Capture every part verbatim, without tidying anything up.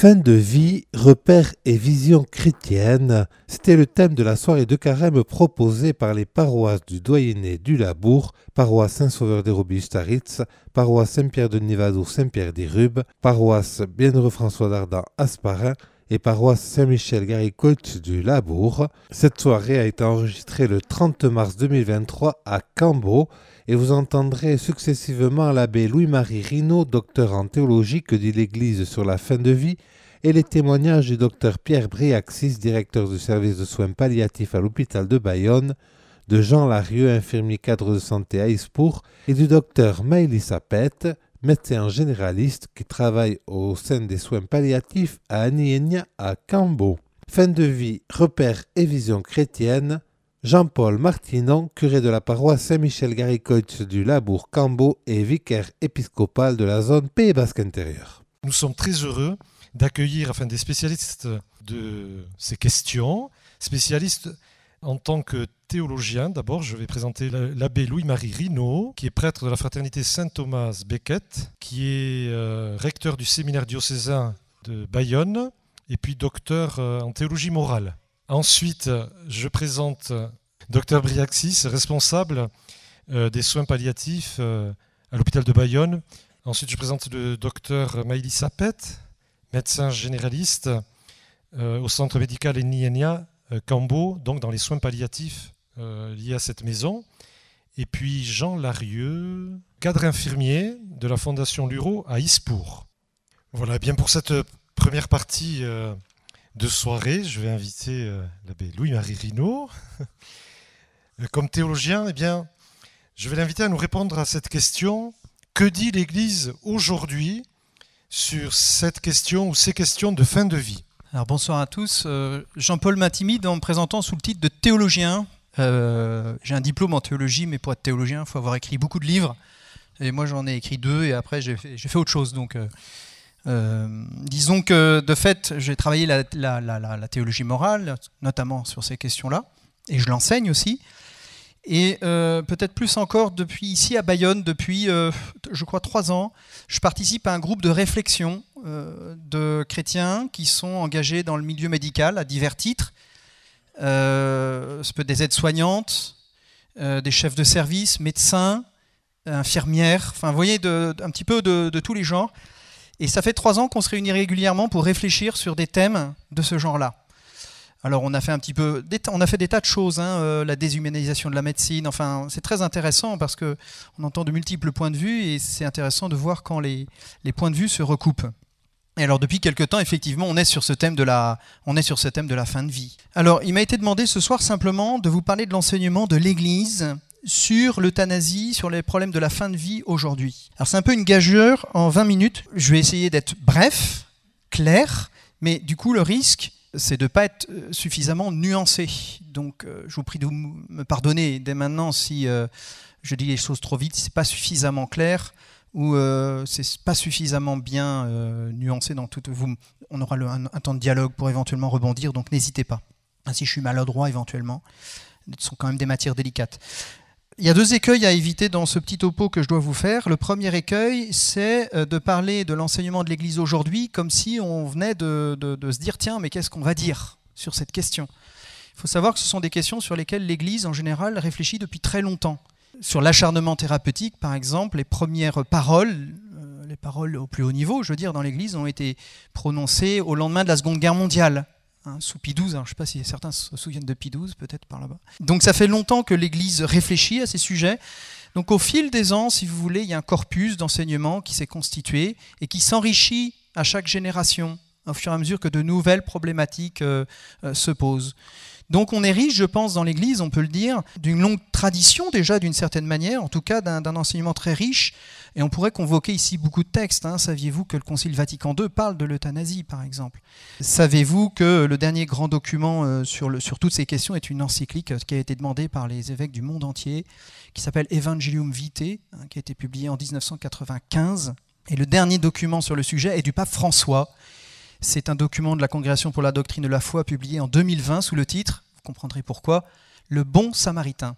Fin de vie, repères et vision chrétienne, c'était le thème de la soirée de carême proposée par les paroisses du Doyenné du Labour, paroisse Saint-Sauveur des Robistaritz, paroisse Saint-Pierre de Nivadour Saint-Pierre d'Irube, paroisse Bienheureux François d'Ardan Asparin et paroisse Saint-Michel-Garicolt du Labour. Cette soirée a été enregistrée le trente mars deux mille vingt-trois à Cambo et vous entendrez successivement l'abbé Louis-Marie Rinaud, docteur en théologie que dit l'Église sur la fin de vie, et les témoignages du docteur Pierre Briaxis, directeur du service de soins palliatifs à l'hôpital de Bayonne, de Jean Larieux, infirmier cadre de santé à Ispour, et du docteur Maëlys Sapette, médecin généraliste qui travaille au sein des soins palliatifs à Anienia à Cambo. Fin de vie, repères et vision chrétienne, Jean-Paul Martinon, curé de la paroisse Saint-Michel-Garicolt du Labour Cambo et vicaire épiscopal de la zone Pays Basque intérieur. Nous sommes très heureux d'accueillir enfin, des spécialistes de ces questions, spécialistes en tant que théologien. D'abord, je vais présenter l'abbé Louis-Marie Rinaud, qui est prêtre de la fraternité Saint-Thomas-Becket, qui est euh, recteur du séminaire diocésain de Bayonne, et puis docteur euh, en théologie morale. Ensuite, je présente docteur Briaxis, responsable euh, des soins palliatifs euh, à l'hôpital de Bayonne. Ensuite, je présente le docteur Maëlys Sapette, médecin généraliste euh, au centre médical Enienia euh, Cambo, donc dans les soins palliatifs euh, liés à cette maison. Et puis Jean Larieux, cadre infirmier de la Fondation Luro à Ispour. Voilà, bien pour cette première partie euh, de soirée, je vais inviter euh, l'abbé Louis-Marie Rinaud. Comme théologien, eh bien, je vais l'inviter à nous répondre à cette question. Que dit l'Église aujourd'hui sur cette question ou ces questions de fin de vie? Alors bonsoir à tous. Euh, Jean-Paul m'intimide en me présentant sous le titre de théologien. Euh, j'ai un diplôme en théologie, mais pour être théologien, il faut avoir écrit beaucoup de livres. Et moi, j'en ai écrit deux, et après, j'ai fait, j'ai fait autre chose. Donc, euh, euh, disons que, de fait, j'ai travaillé la, la, la, la théologie morale, notamment sur ces questions-là, et je l'enseigne aussi. Et euh, peut-être plus encore, depuis ici à Bayonne, depuis, euh, je crois, trois ans, je participe à un groupe de réflexion euh, de chrétiens qui sont engagés dans le milieu médical à divers titres. Euh, ça peut être des aides-soignantes, euh, des chefs de service, médecins, infirmières, enfin, vous voyez, de, un petit peu de, de tous les genres. Et ça fait trois ans qu'on se réunit régulièrement pour réfléchir sur des thèmes de ce genre-là. Alors on a fait un petit peu, on a fait des tas de choses, hein, euh, la déshumanisation de la médecine. Enfin, c'est très intéressant parce que on entend de multiples points de vue et c'est intéressant de voir quand les, les points de vue se recoupent. Et alors depuis quelque temps, effectivement, on est sur ce thème de la, on est sur ce thème de la fin de vie. Alors il m'a été demandé ce soir simplement de vous parler de l'enseignement de l'Église sur l'euthanasie, sur les problèmes de la fin de vie aujourd'hui. Alors c'est un peu une gageure en vingt minutes. Je vais essayer d'être bref, clair, mais du coup le risque, c'est de ne pas être suffisamment nuancé. Donc euh, je vous prie de me pardonner dès maintenant si euh, je dis les choses trop vite, si ce n'est pas suffisamment clair ou euh, ce n'est pas suffisamment bien euh, nuancé dans tout. Vous, on aura le, un, un temps de dialogue pour éventuellement rebondir, donc n'hésitez pas. Si je suis maladroit éventuellement, ce sont quand même des matières délicates. Il y a deux écueils à éviter dans ce petit topo que je dois vous faire. Le premier écueil, c'est de parler de l'enseignement de l'Église aujourd'hui comme si on venait de, de, de se dire « tiens, mais qu'est-ce qu'on va dire sur cette question ?» Il faut savoir que ce sont des questions sur lesquelles l'Église, en général, réfléchit depuis très longtemps. Sur l'acharnement thérapeutique, par exemple, les premières paroles, euh, les paroles au plus haut niveau, je veux dire, dans l'Église, ont été prononcées au lendemain de la Seconde Guerre mondiale. Hein, sous Pie douze, alors je ne sais pas si certains se souviennent de Pie douze, peut-être par là-bas. Donc ça fait longtemps que l'Église réfléchit à ces sujets. Donc au fil des ans, si vous voulez, il y a un corpus d'enseignement qui s'est constitué et qui s'enrichit à chaque génération, au fur et à mesure que de nouvelles problématiques euh, euh, se posent. Donc on est riche, je pense, dans l'Église, on peut le dire, d'une longue tradition déjà, d'une certaine manière, en tout cas d'un, d'un enseignement très riche. Et on pourrait convoquer ici beaucoup de textes. Hein. Saviez-vous que le Concile Vatican deux parle de l'euthanasie, par exemple? Savez-vous que le dernier grand document euh, sur, le, sur toutes ces questions est une encyclique euh, qui a été demandée par les évêques du monde entier, qui s'appelle Evangelium Vitae, hein, qui a été publié en dix-neuf cent quatre-vingt-quinze. Et le dernier document sur le sujet est du pape François. C'est un document de la Congrégation pour la doctrine de la foi publié en deux mille vingt sous le titre, vous comprendrez pourquoi, « Le bon samaritain ».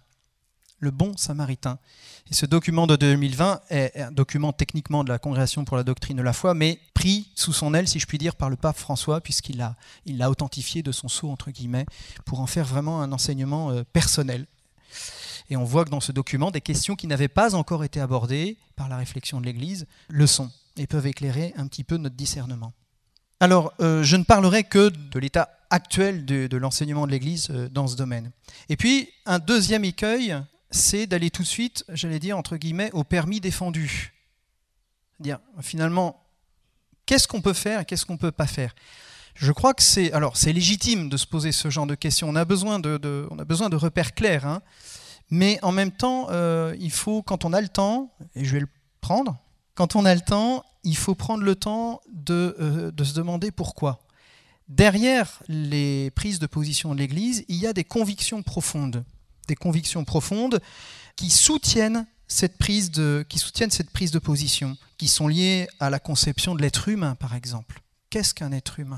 le bon samaritain. Et ce document de deux mille vingt est un document techniquement de la Congrégation pour la doctrine de la foi, mais pris sous son aile, si je puis dire, par le pape François, puisqu'il l'a il l'a authentifié de son sceau, entre guillemets, pour en faire vraiment un enseignement euh, personnel. Et on voit que dans ce document, des questions qui n'avaient pas encore été abordées par la réflexion de l'Église le sont et peuvent éclairer un petit peu notre discernement. Alors, euh, je ne parlerai que de l'état actuel de, de l'enseignement de l'Église euh, dans ce domaine. Et puis, un deuxième écueil, c'est d'aller tout de suite, j'allais dire, entre guillemets, au permis défendu. C'est-à-dire, finalement, qu'est-ce qu'on peut faire et qu'est-ce qu'on ne peut pas faire ? Je crois que c'est, alors, c'est légitime de se poser ce genre de questions. On a besoin de, de, on a besoin de repères clairs, hein. Mais en même temps, euh, il faut, quand on a le temps, et je vais le prendre, quand on a le temps, il faut prendre le temps de, euh, de se demander pourquoi. Derrière les prises de position de l'Église, il y a des convictions profondes, des convictions profondes qui soutiennent cette prise de, qui soutiennent cette prise de position, qui sont liées à la conception de l'être humain, par exemple. Qu'est-ce qu'un être humain ?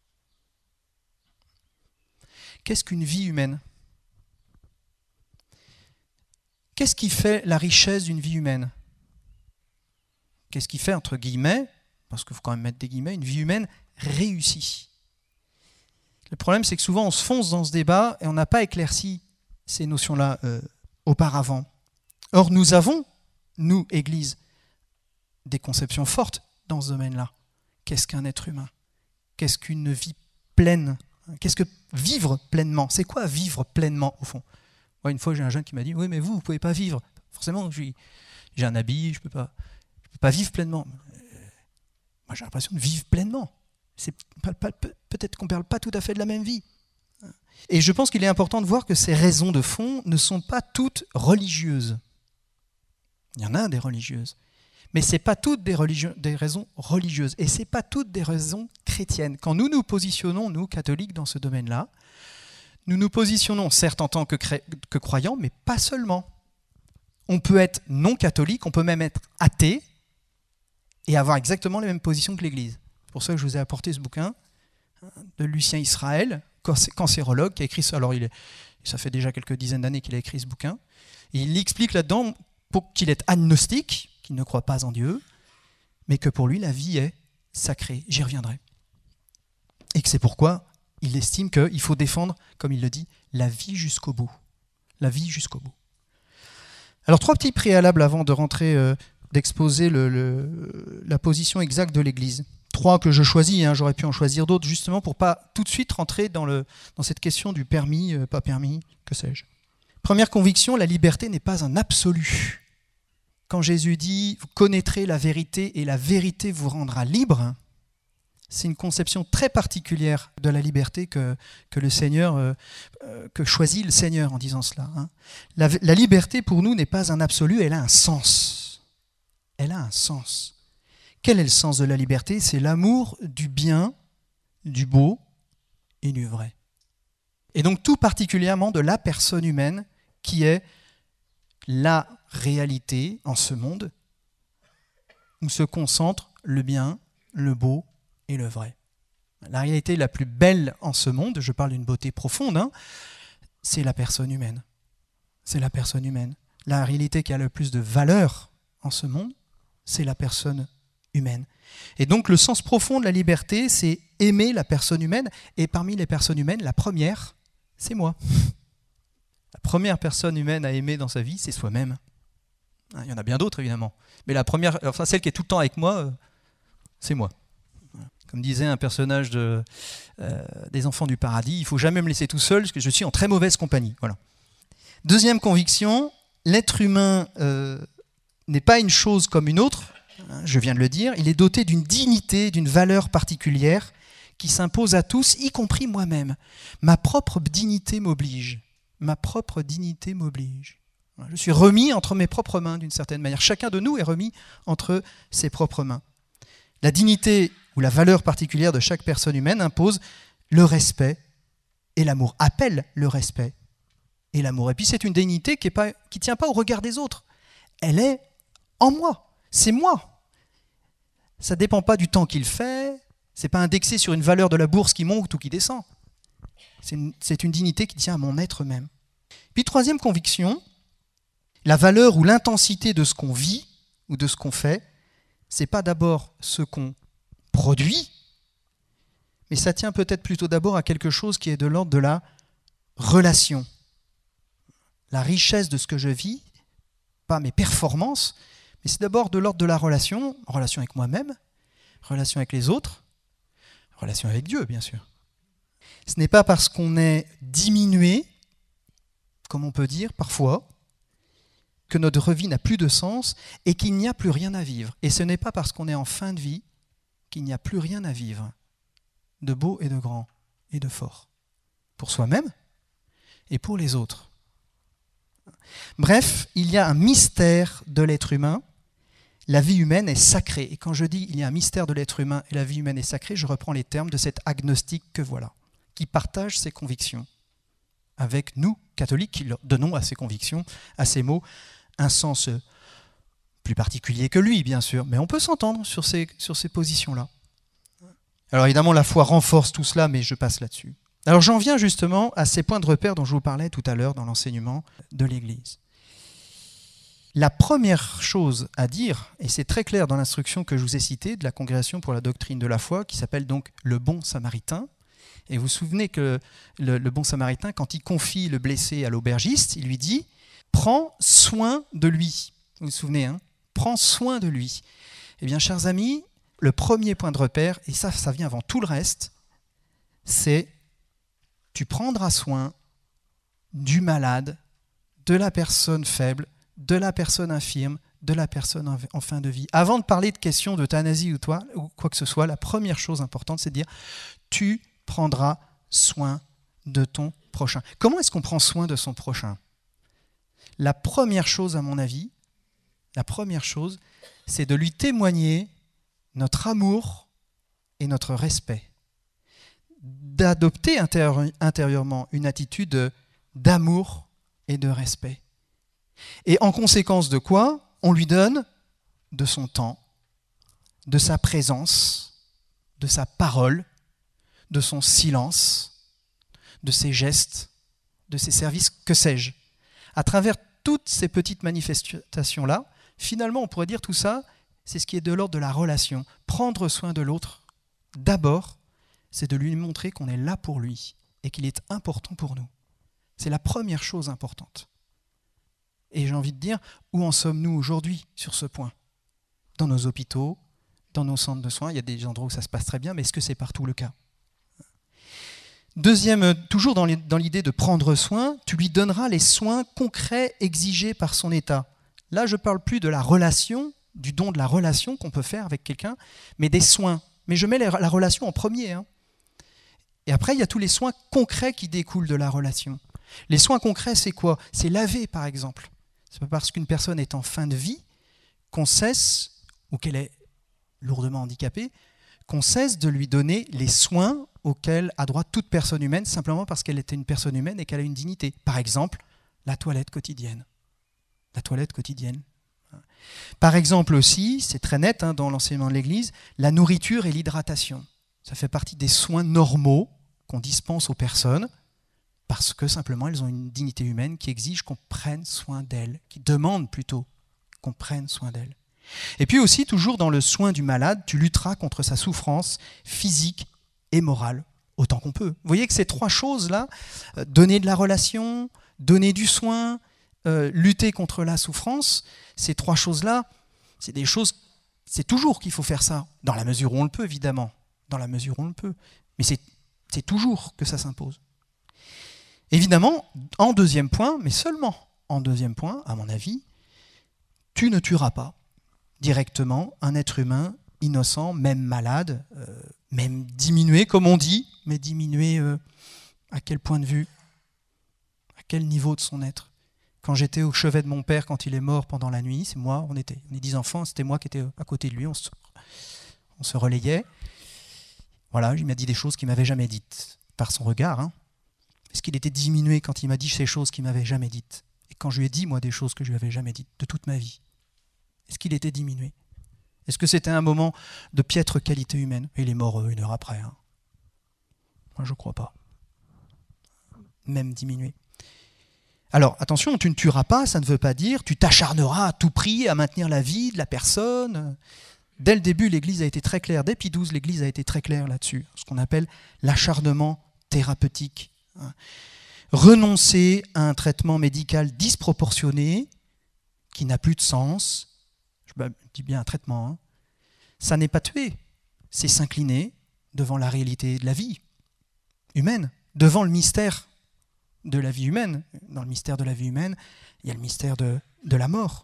Qu'est-ce qu'une vie humaine ? Qu'est-ce qui fait la richesse d'une vie humaine ? Qu'est-ce qui fait, entre guillemets, parce qu'il faut quand même mettre des guillemets, une vie humaine réussie ? Le problème, c'est que souvent, on se fonce dans ce débat et on n'a pas éclairci ces notions-là euh, auparavant. Or, nous avons, nous, Église, des conceptions fortes dans ce domaine-là. Qu'est-ce qu'un être humain ? Qu'est-ce qu'une vie pleine ? Qu'est-ce que vivre pleinement ? C'est quoi vivre pleinement, au fond ? Moi, une fois, j'ai un jeune qui m'a dit « Oui, mais vous, vous ne pouvez pas vivre. Forcément, j'ai un habit, je ne peux, peux pas vivre pleinement. Euh, » Moi, j'ai l'impression de vivre pleinement. C'est pas, pas, peut-être qu'on ne parle pas tout à fait de la même vie. Et je pense qu'il est important de voir que ces raisons de fond ne sont pas toutes religieuses. Il y en a des religieuses. Mais ce n'est pas toutes des, religieux, des raisons religieuses. Et ce n'est pas toutes des raisons chrétiennes. Quand nous nous positionnons, nous, catholiques, dans ce domaine-là, nous nous positionnons certes en tant que, cré- que croyants, mais pas seulement. On peut être non catholique, on peut même être athée et avoir exactement les mêmes positions que l'Église. C'est pour ça que je vous ai apporté ce bouquin de Lucien Israël, cancérologue, qui a écrit ça. Alors, il est, ça fait déjà quelques dizaines d'années qu'il a écrit ce bouquin. Et il explique là-dedans pour qu'il est agnostique, qu'il ne croit pas en Dieu, mais que pour lui, la vie est sacrée. J'y reviendrai. Et que c'est pourquoi il estime qu'il faut défendre, comme il le dit, la vie jusqu'au bout. La vie jusqu'au bout. Alors, trois petits préalables avant de rentrer, euh, d'exposer le, le, la position exacte de l'Église. Trois que je choisis, hein, j'aurais pu en choisir d'autres, justement pour ne pas tout de suite rentrer dans, le, dans cette question du permis, euh, pas permis, que sais-je. Première conviction, la liberté n'est pas un absolu. Quand Jésus dit « Vous connaîtrez la vérité et la vérité vous rendra libre », c'est une conception très particulière de la liberté que, que, le Seigneur, euh, que choisit le Seigneur en disant cela. Hein. La, la liberté, pour nous, n'est pas un absolu, elle a un sens. Elle a un sens. Quel est le sens de la liberté ? C'est l'amour du bien, du beau et du vrai. Et donc tout particulièrement de la personne humaine qui est la réalité en ce monde où se concentre le bien, le beau et le vrai. La réalité la plus belle en ce monde, je parle d'une beauté profonde, hein, c'est la personne humaine. C'est la personne humaine. La réalité qui a le plus de valeur en ce monde, c'est la personne humaine. Et donc le sens profond de la liberté, c'est aimer la personne humaine. Et parmi les personnes humaines, la première, c'est moi. La première personne humaine à aimer dans sa vie, c'est soi-même. Il y en a bien d'autres, évidemment. Mais la première, enfin celle qui est tout le temps avec moi, c'est moi. Comme disait un personnage de, euh, des Enfants du Paradis, il ne faut jamais me laisser tout seul parce que je suis en très mauvaise compagnie. Voilà. Deuxième conviction, l'être humain euh, n'est pas une chose comme une autre, hein, je viens de le dire, il est doté d'une dignité, d'une valeur particulière qui s'impose à tous, y compris moi-même. Ma propre dignité m'oblige. Ma propre dignité m'oblige. Je suis remis entre mes propres mains d'une certaine manière. Chacun de nous est remis entre ses propres mains. La dignité ou la valeur particulière de chaque personne humaine impose le respect et l'amour, appelle le respect et l'amour. Et puis c'est une dignité qui ne qui tient pas au regard des autres. Elle est en moi, c'est moi. Ça ne dépend pas du temps qu'il fait, ce n'est pas indexé sur une valeur de la bourse qui monte ou qui descend. C'est une, c'est une dignité qui tient à mon être même. Puis troisième conviction, La valeur ou l'intensité de ce qu'on vit ou de ce qu'on fait, ce n'est pas d'abord ce qu'on produit, mais ça tient peut-être plutôt d'abord à quelque chose qui est de l'ordre de la relation. La richesse de ce que je vis, pas mes performances, mais c'est d'abord de l'ordre de la relation, relation avec moi-même, relation avec les autres, relation avec Dieu, bien sûr. Ce n'est pas parce qu'on est diminué, comme on peut dire parfois, que notre vie n'a plus de sens et qu'il n'y a plus rien à vivre. Et ce n'est pas parce qu'on est en fin de vie qu'il n'y a plus rien à vivre, de beau et de grand et de fort, pour soi-même et pour les autres. Bref, il y a un mystère de l'être humain. La vie humaine est sacrée. Et quand je dis il y a un mystère de l'être humain et la vie humaine est sacrée, je reprends les termes de cet agnostique que voilà, qui partage ses convictions avec nous, catholiques, qui donnons à ces convictions, à ces mots, un sens plus particulier que lui, bien sûr. Mais on peut s'entendre sur ces, sur ces positions-là. Alors évidemment, la foi renforce tout cela, mais je passe là-dessus. Alors j'en viens justement à ces points de repère dont je vous parlais tout à l'heure dans l'enseignement de l'Église. La première chose à dire, et c'est très clair dans l'instruction que je vous ai citée de la Congrégation pour la doctrine de la foi, qui s'appelle donc le Bon Samaritain, et vous vous souvenez que le, le Bon Samaritain, quand il confie le blessé à l'aubergiste, il lui dit « Prends soin de lui ». Vous vous souvenez, hein ? Prends soin de lui. Eh bien, chers amis, le premier point de repère, et ça, ça vient avant tout le reste, c'est tu prendras soin du malade, de la personne faible, de la personne infirme, de la personne en fin de vie. Avant de parler de questions d'euthanasie ou, toi, ou quoi que ce soit, la première chose importante, c'est de dire tu prendras soin de ton prochain. Comment est-ce qu'on prend soin de son prochain ? La première chose, à mon avis, la première chose, c'est de lui témoigner notre amour et notre respect. D'adopter intérieur, intérieurement une attitude d'amour et de respect. Et en conséquence de quoi, on lui donne de son temps, de sa présence, de sa parole, de son silence, de ses gestes, de ses services, que sais-je. À travers toutes ces petites manifestations-là, finalement, on pourrait dire tout ça, c'est ce qui est de l'ordre de la relation. Prendre soin de l'autre, d'abord, c'est de lui montrer qu'on est là pour lui et qu'il est important pour nous. C'est la première chose importante. Et j'ai envie de dire, où en sommes-nous aujourd'hui sur ce point ? Dans nos hôpitaux, dans nos centres de soins, il y a des endroits où ça se passe très bien, mais est-ce que c'est partout le cas ? Deuxième, toujours dans l'idée de prendre soin, tu lui donneras les soins concrets exigés par son état. Là, je ne parle plus de la relation, du don de la relation qu'on peut faire avec quelqu'un, mais des soins. Mais je mets la relation en premier. Hein. Et après, il y a tous les soins concrets qui découlent de la relation. Les soins concrets, c'est quoi ? C'est laver, par exemple. C'est pas parce qu'une personne est en fin de vie qu'on cesse, ou qu'elle est lourdement handicapée, qu'on cesse de lui donner les soins auxquels a droit toute personne humaine, simplement parce qu'elle était une personne humaine et qu'elle a une dignité. Par exemple, la toilette quotidienne. La toilette quotidienne. Par exemple aussi, c'est très net hein, dans l'enseignement de l'Église, la nourriture et l'hydratation. Ça fait partie des soins normaux qu'on dispense aux personnes parce que simplement elles ont une dignité humaine qui exige qu'on prenne soin d'elles, qui demande plutôt qu'on prenne soin d'elles. Et puis aussi, toujours dans le soin du malade, tu lutteras contre sa souffrance physique et morale, autant qu'on peut. Vous voyez que ces trois choses-là, euh, donner de la relation, donner du soin, euh, lutter contre la souffrance, ces trois choses-là, c'est des choses, c'est toujours qu'il faut faire ça, dans la mesure où on le peut, évidemment, dans la mesure où on le peut, mais c'est, c'est toujours que ça s'impose. Évidemment, en deuxième point, mais seulement en deuxième point, à mon avis, tu ne tueras pas directement un être humain innocent, même malade, euh, même diminué, comme on dit, mais diminué euh, à quel point de vue ? À quel niveau de son être ? Quand j'étais au chevet de mon père, quand il est mort pendant la nuit, c'est moi, on était on est dix enfants, c'était moi qui étais à côté de lui, on se, on se relayait. Voilà, il m'a dit des choses qu'il ne m'avait jamais dites, par son regard. Hein. Est-ce qu'il était diminué quand il m'a dit ces choses qu'il ne m'avait jamais dites ? Et quand je lui ai dit, moi, des choses que je ne lui avais jamais dites, de toute ma vie, est-ce qu'il était diminué ? Est-ce que c'était un moment de piètre qualité humaine ? Et il est mort une heure après. Hein. Moi, je ne crois pas. Même diminué. Alors attention, tu ne tueras pas, ça ne veut pas dire tu t'acharneras à tout prix à maintenir la vie de la personne. Dès le début, l'Église a été très claire, dès Pie douze, l'Église a été très claire là-dessus, ce qu'on appelle l'acharnement thérapeutique. Renoncer à un traitement médical disproportionné, qui n'a plus de sens, je dis bien un traitement, hein, ça n'est pas tuer, c'est s'incliner devant la réalité de la vie humaine, devant le mystère de la vie humaine. Dans le mystère de la vie humaine, il y a le mystère de, de la mort.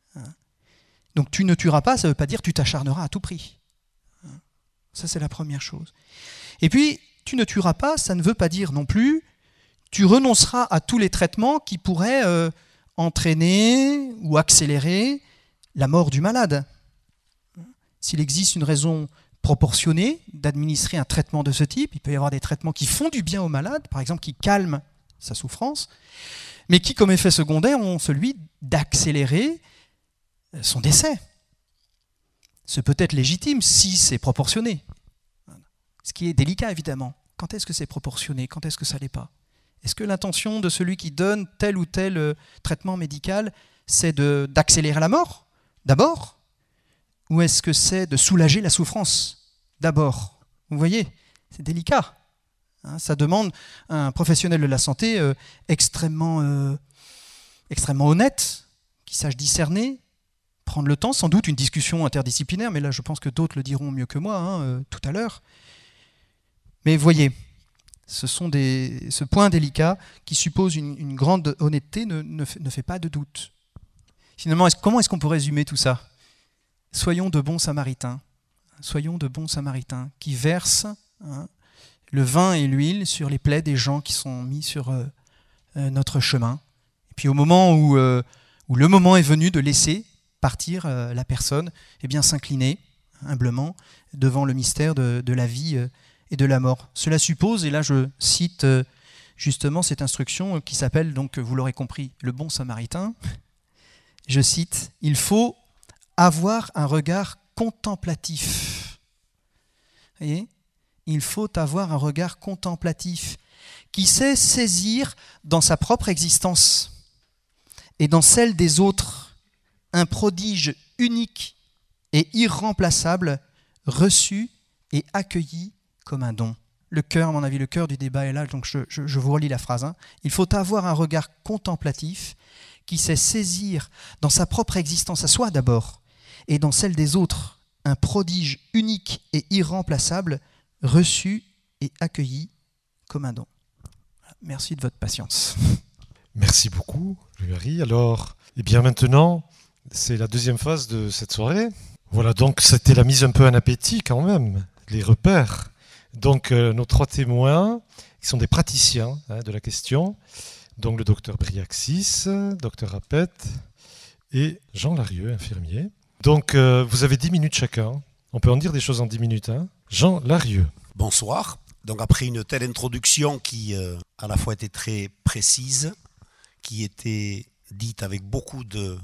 Donc tu ne tueras pas, ça ne veut pas dire tu t'acharneras à tout prix. Ça, c'est la première chose. Et puis, tu ne tueras pas, ça ne veut pas dire non plus tu renonceras à tous les traitements qui pourraient euh, entraîner ou accélérer la mort du malade. S'il existe une raison proportionnée d'administrer un traitement de ce type, il peut y avoir des traitements qui font du bien au malade, par exemple qui calment sa souffrance, mais qui, comme effet secondaire, ont celui d'accélérer son décès. Ce peut être légitime si c'est proportionné. Ce qui est délicat, évidemment. Quand est-ce que c'est proportionné? Quand est-ce que ça ne l'est pas? Est-ce que l'intention de celui qui donne tel ou tel euh, traitement médical, c'est de, d'accélérer la mort, d'abord? Ou est-ce que c'est de soulager la souffrance, d'abord? Vous voyez, c'est délicat. Hein, ça demande un professionnel de la santé euh, extrêmement, euh, extrêmement honnête, qui sache discerner, prendre le temps, sans doute une discussion interdisciplinaire, mais là je pense que d'autres le diront mieux que moi hein, euh, tout à l'heure. Mais voyez, ce sont des, ce point délicat qui suppose une, une grande honnêteté ne, ne, ne fait pas de doute. Finalement, est-ce, comment est-ce qu'on peut résumer tout ça? Soyons de bons samaritains, soyons de bons samaritains qui versent hein, le vin et l'huile sur les plaies des gens qui sont mis sur euh, euh, notre chemin. Et puis au moment où, euh, où le moment est venu de laisser partir euh, la personne, eh bien s'incliner humblement devant le mystère de, de la vie euh, et de la mort. Cela suppose, et là je cite euh, justement cette instruction qui s'appelle, donc vous l'aurez compris, le bon samaritain, je cite, « Il faut avoir un regard contemplatif. » Vous voyez ? Il faut avoir un regard contemplatif qui sait saisir dans sa propre existence et dans celle des autres un prodige unique et irremplaçable reçu et accueilli comme un don. Le cœur, à mon avis, le cœur du débat est là, donc je, je, je vous relis la phrase. Hein. Il faut avoir un regard contemplatif qui sait saisir dans sa propre existence à soi d'abord et dans celle des autres un prodige unique et irremplaçable reçu et accueilli comme un don. Merci de votre patience. Merci beaucoup, Louis-Marie. Alors, eh bien maintenant, c'est la deuxième phase de cette soirée. Voilà, donc c'était la mise un peu en appétit quand même, les repères. Donc euh, nos trois témoins, qui sont des praticiens hein, de la question, donc le docteur Briaxis, docteur Rapette et Jean Larieux, infirmier. Donc euh, vous avez dix minutes chacun. On peut en dire des choses en dix minutes. Hein. Jean Larieux. Bonsoir. Donc après une telle introduction qui euh, à la fois était très précise, qui était dite avec beaucoup de,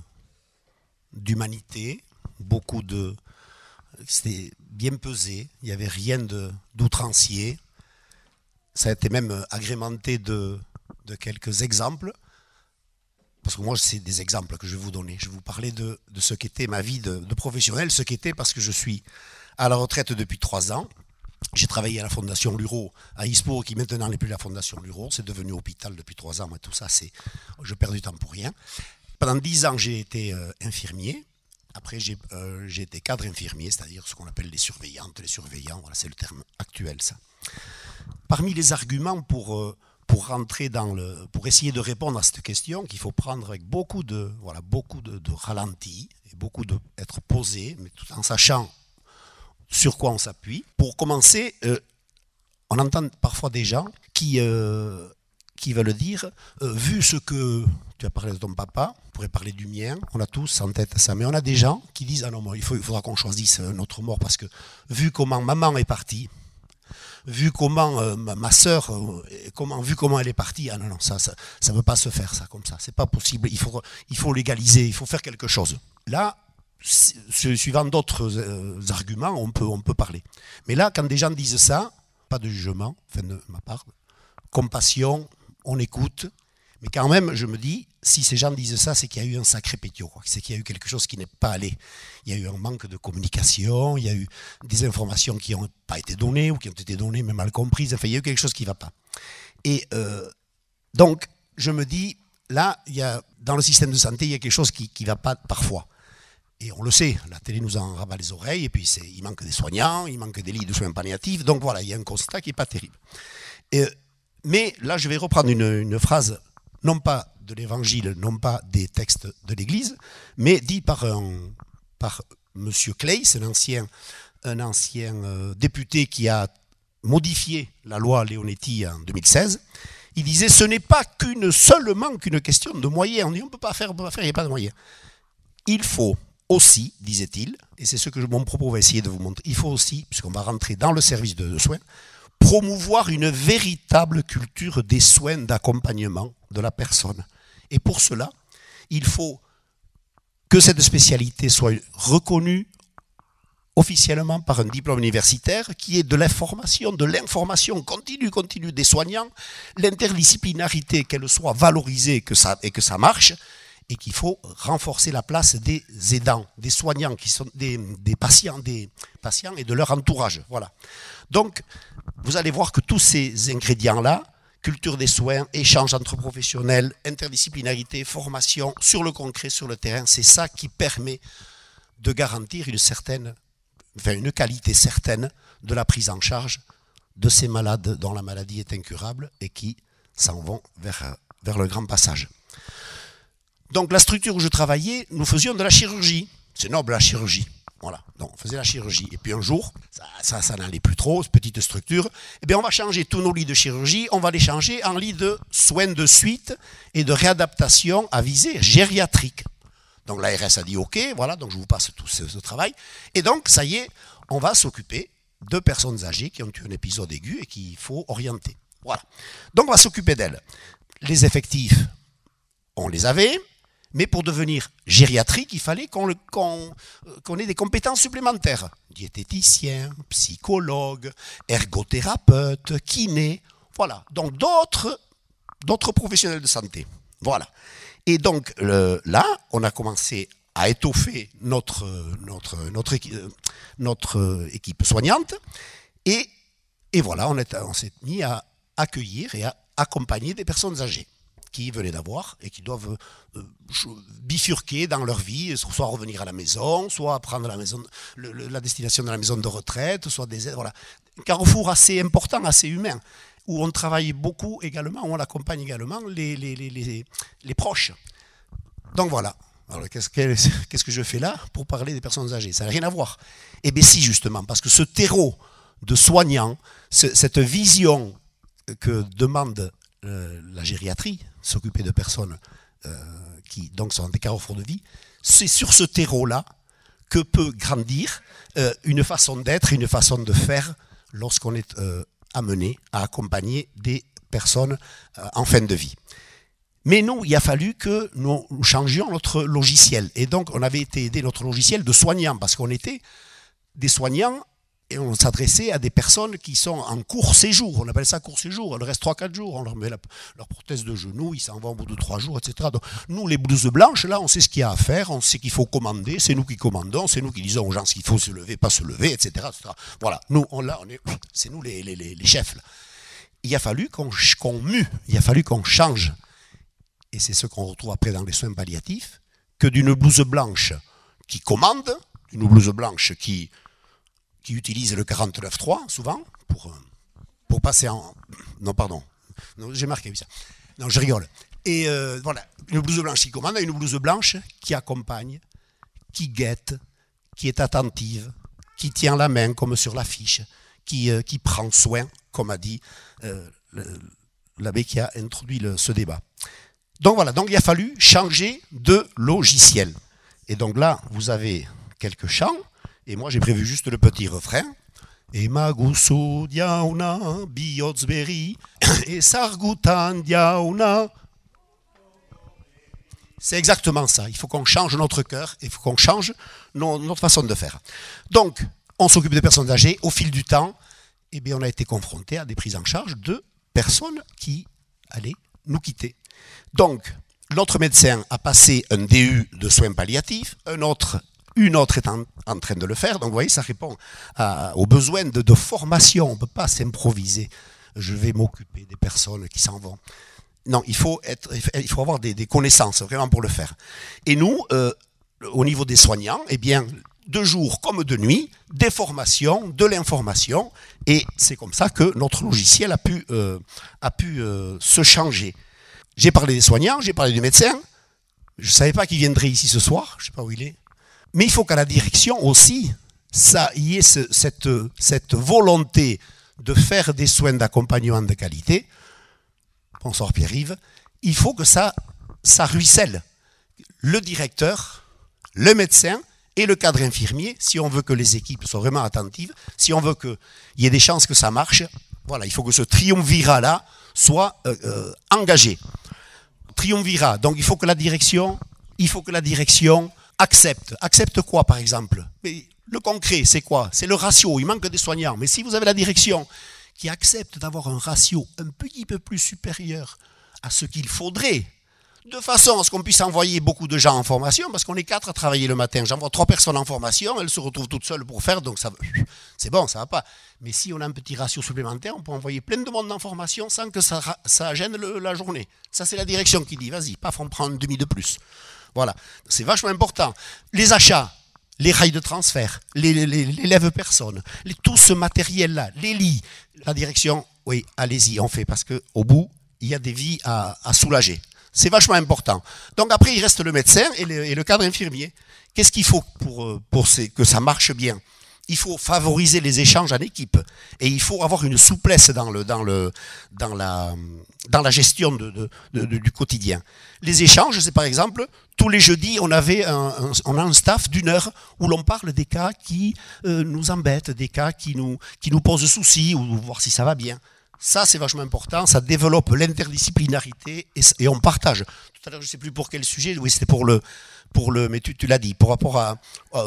d'humanité, beaucoup de... C'était bien pesé, il n'y avait rien de, d'outrancier. Ça a été même agrémenté de, de quelques exemples. Parce que moi, c'est des exemples que je vais vous donner. Je vais vous parler de, de ce qu'était ma vie de, de professionnel, ce qu'était parce que je suis à la retraite depuis trois ans. J'ai travaillé à la Fondation Luro à Ispo, qui maintenant n'est plus la Fondation Luro. C'est devenu hôpital depuis trois ans. Mais tout ça, c'est, je perds du temps pour rien. Pendant dix ans, j'ai été euh, infirmier. Après, j'ai, euh, j'ai été cadre infirmier, c'est-à-dire ce qu'on appelle les surveillantes, les surveillants. Voilà, c'est le terme actuel, ça. Parmi les arguments pour... Euh, pour rentrer dans le, pour essayer de répondre à cette question qu'il faut prendre avec beaucoup de, voilà, beaucoup de, de ralenti et beaucoup de être posé, mais tout en sachant sur quoi on s'appuie. Pour commencer, euh, on entend parfois des gens qui, euh, qui veulent dire, euh, vu ce que tu as parlé de ton papa, on pourrait parler du mien, on a tous en tête ça, mais on a des gens qui disent ah non, moi, il, faut, il faudra qu'on choisisse notre mort parce que vu comment maman est partie, vu comment euh, ma, ma sœur, euh, comment, vu comment elle est partie, ah non, non, ça ça ne peut pas se faire ça comme ça, c'est pas possible, il faut, il faut légaliser, il faut faire quelque chose. Là, suivant d'autres euh, arguments, on peut, on peut parler. Mais là, quand des gens disent ça, pas de jugement, enfin de ma part, compassion, on écoute, Mais quand même, je me dis, si ces gens disent ça, c'est qu'il y a eu un sacré pétio, quoi. C'est qu'il y a eu quelque chose qui n'est pas allé. Il y a eu un manque de communication, il y a eu des informations qui n'ont pas été données ou qui ont été données mais mal comprises. Enfin, il y a eu quelque chose qui ne va pas. Et euh, donc, je me dis, là, il y a, dans le système de santé, il y a quelque chose qui ne va pas parfois. Et on le sait, la télé nous en rabat les oreilles, et puis c'est, il manque des soignants, il manque des lits de soins palliatifs. Donc voilà, il y a un constat qui n'est pas terrible. Et, mais là, je vais reprendre une, une phrase, non pas de l'Évangile, non pas des textes de l'Église, mais dit par, un, par M. Claeys, un ancien, un ancien euh, député qui a modifié la loi Leonetti en deux mille seize. Il disait, ce n'est pas qu'une, seulement qu'une question de moyens. On dit, on ne peut pas faire, on peut pas faire, il n'y a pas de moyens. Il faut aussi, disait-il, et c'est ce que mon propos va essayer de vous montrer, il faut aussi, puisqu'on va rentrer dans le service de, de soins, promouvoir une véritable culture des soins d'accompagnement de la personne. Et pour cela, il faut que cette spécialité soit reconnue officiellement par un diplôme universitaire qui est de l'information, de l'information continue, continue des soignants, l'interdisciplinarité, qu'elle soit valorisée que ça, et que ça marche, et qu'il faut renforcer la place des aidants, des soignants, qui sont des, des, patients, des patients et de leur entourage. Voilà. Donc, vous allez voir que tous ces ingrédients-là, culture des soins, échange entre professionnels, interdisciplinarité, formation, sur le concret, sur le terrain, c'est ça qui permet de garantir une certaine, enfin une qualité certaine de la prise en charge de ces malades dont la maladie est incurable et qui s'en vont vers, vers le grand passage. Donc la structure où je travaillais, nous faisions de la chirurgie. C'est noble la chirurgie. Voilà, donc on faisait la chirurgie. Et puis un jour, ça, ça, ça n'allait plus trop, cette petite structure. Eh bien on va changer tous nos lits de chirurgie, on va les changer en lits de soins de suite et de réadaptation à visée gériatrique. Donc l'A R S a dit ok, voilà, donc je vous passe tout ce, ce travail. Et donc ça y est, on va s'occuper de personnes âgées qui ont eu un épisode aigu et qu'il faut orienter. Voilà. Donc on va s'occuper d'elles. Les effectifs, on les avait. Mais pour devenir gériatrique, il fallait qu'on, le, qu'on, qu'on ait des compétences supplémentaires. Diététicien, psychologue, ergothérapeute, kiné, voilà. Donc d'autres, d'autres professionnels de santé. Voilà. Et donc le, là, on a commencé à étoffer notre, notre, notre, équipe, notre équipe soignante. Et, et voilà, on, est, on s'est mis à accueillir et à accompagner des personnes âgées qui venaient d'avoir et qui doivent euh, bifurquer dans leur vie, soit revenir à la maison, soit prendre la, maison, le, le, la destination de la maison de retraite, soit des aides. Voilà. Un carrefour assez important, assez humain, où on travaille beaucoup également, où on accompagne également les, les, les, les, les proches. Donc voilà. Alors, qu'est-ce, que, qu'est-ce que je fais là pour parler des personnes âgées? Ça n'a rien à voir. Eh bien si, justement, parce que ce terreau de soignants, ce, cette vision que demande euh, la gériatrie, s'occuper de personnes euh, qui donc sont des carrefours de vie, c'est sur ce terreau-là que peut grandir euh, une façon d'être, une façon de faire lorsqu'on est euh, amené à accompagner des personnes euh, en fin de vie. Mais nous, il a fallu que nous changions notre logiciel. Et donc, on avait été aidé notre logiciel de soignants, parce qu'on était des soignants et on s'adressait à des personnes qui sont en court séjour. On appelle ça court séjour. Elles restent trois quatre jours. On leur met la, leur prothèse de genou, ils s'en vont au bout de trois jours, et cetera. Donc, nous, les blouses blanches, là, on sait ce qu'il y a à faire, on sait qu'il faut commander, c'est nous qui commandons, c'est nous qui disons aux gens ce qu'il faut se lever, pas se lever, et cetera et cetera. Voilà, nous, on, là, on est, c'est nous les, les, les chefs. Là. Il a fallu qu'on, qu'on mue, il a fallu qu'on change. Et c'est ce qu'on retrouve après dans les soins palliatifs, que d'une blouse blanche qui commande, une blouse blanche qui, qui utilise le quarante-neuf trois, souvent, pour, pour passer en... Non, pardon, non, j'ai marqué ça. Non, je rigole. Et euh, voilà, une blouse blanche qui commande, une blouse blanche qui accompagne, qui guette, qui est attentive, qui tient la main comme sur l'affiche, qui, euh, qui prend soin, comme a dit euh, le, l'abbé qui a introduit le, ce débat. Donc voilà, donc il a fallu changer de logiciel. Et donc là, vous avez quelques chants, et moi j'ai prévu juste le petit refrain. Et magusu diauna biotsberi et sargutan diauna. C'est exactement ça. Il faut qu'on change notre cœur, il faut qu'on change nos, notre façon de faire. Donc, on s'occupe des personnes âgées. Au fil du temps, eh bien, on a été confronté à des prises en charge de personnes qui allaient nous quitter. Donc, notre médecin a passé un D U de soins palliatifs, un autre, une autre est en, en train de le faire. Donc, vous voyez, ça répond à, aux besoins de, de formation. On ne peut pas s'improviser. Je vais m'occuper des personnes qui s'en vont. Non, il faut, être, il faut avoir des, des connaissances vraiment pour le faire. Et nous, euh, au niveau des soignants, eh bien, de jour comme de nuit, des formations, de l'information, et c'est comme ça que notre logiciel a pu, euh, a pu euh, se changer. J'ai parlé des soignants, j'ai parlé du médecin, je ne savais pas qu'il viendrait ici ce soir, je ne sais pas où il est, mais il faut qu'à la direction aussi, ça y ait ce, cette, cette volonté de faire des soins d'accompagnement de qualité. Bonsoir Pierre-Yves, il faut que ça, ça ruisselle. Le directeur, le médecin et le cadre infirmier, si on veut que les équipes soient vraiment attentives, si on veut qu'il y ait des chances que ça marche, voilà, il faut que ce triumvirat-là soit euh, euh, engagé. Triumvirat, donc il faut que la direction, il faut que la direction accepte. Accepte quoi par exemple? Mais le concret, c'est quoi? C'est le ratio, il manque des soignants. Mais si vous avez la direction qui accepte d'avoir un ratio un petit peu plus supérieur à ce qu'il faudrait, de façon à ce qu'on puisse envoyer beaucoup de gens en formation, parce qu'on est quatre à travailler le matin. J'envoie trois personnes en formation, elles se retrouvent toutes seules pour faire, donc ça, c'est bon, ça va pas. Mais si on a un petit ratio supplémentaire, on peut envoyer plein de monde en formation sans que ça, ça gêne le, la journée. Ça, c'est la direction qui dit, vas-y, paf, on prend un demi de plus. Voilà, c'est vachement important. Les achats, les rails de transfert, les, les, les, les lève-personnes, les, tout ce matériel-là, les lits, la direction, oui, allez-y, on fait, parce qu'au bout, il y a des vies à, à soulager. C'est vachement important. Donc après, il reste le médecin et le, et le cadre infirmier. Qu'est-ce qu'il faut pour, pour ces, que ça marche bien? Il faut favoriser les échanges en équipe et il faut avoir une souplesse dans, le, dans, le, dans, la, dans la gestion de, de, de, de, du quotidien. Les échanges, c'est par exemple, tous les jeudis, on, avait un, un, on a un staff d'une heure où l'on parle des cas qui euh, nous embêtent, des cas qui nous, qui nous posent soucis, ou voir si ça va bien. Ça, c'est vachement important, ça développe l'interdisciplinarité et, et on partage. Tout à l'heure, je ne sais plus pour quel sujet, oui, c'était pour le, pour le, mais tu, tu l'as dit, par rapport à,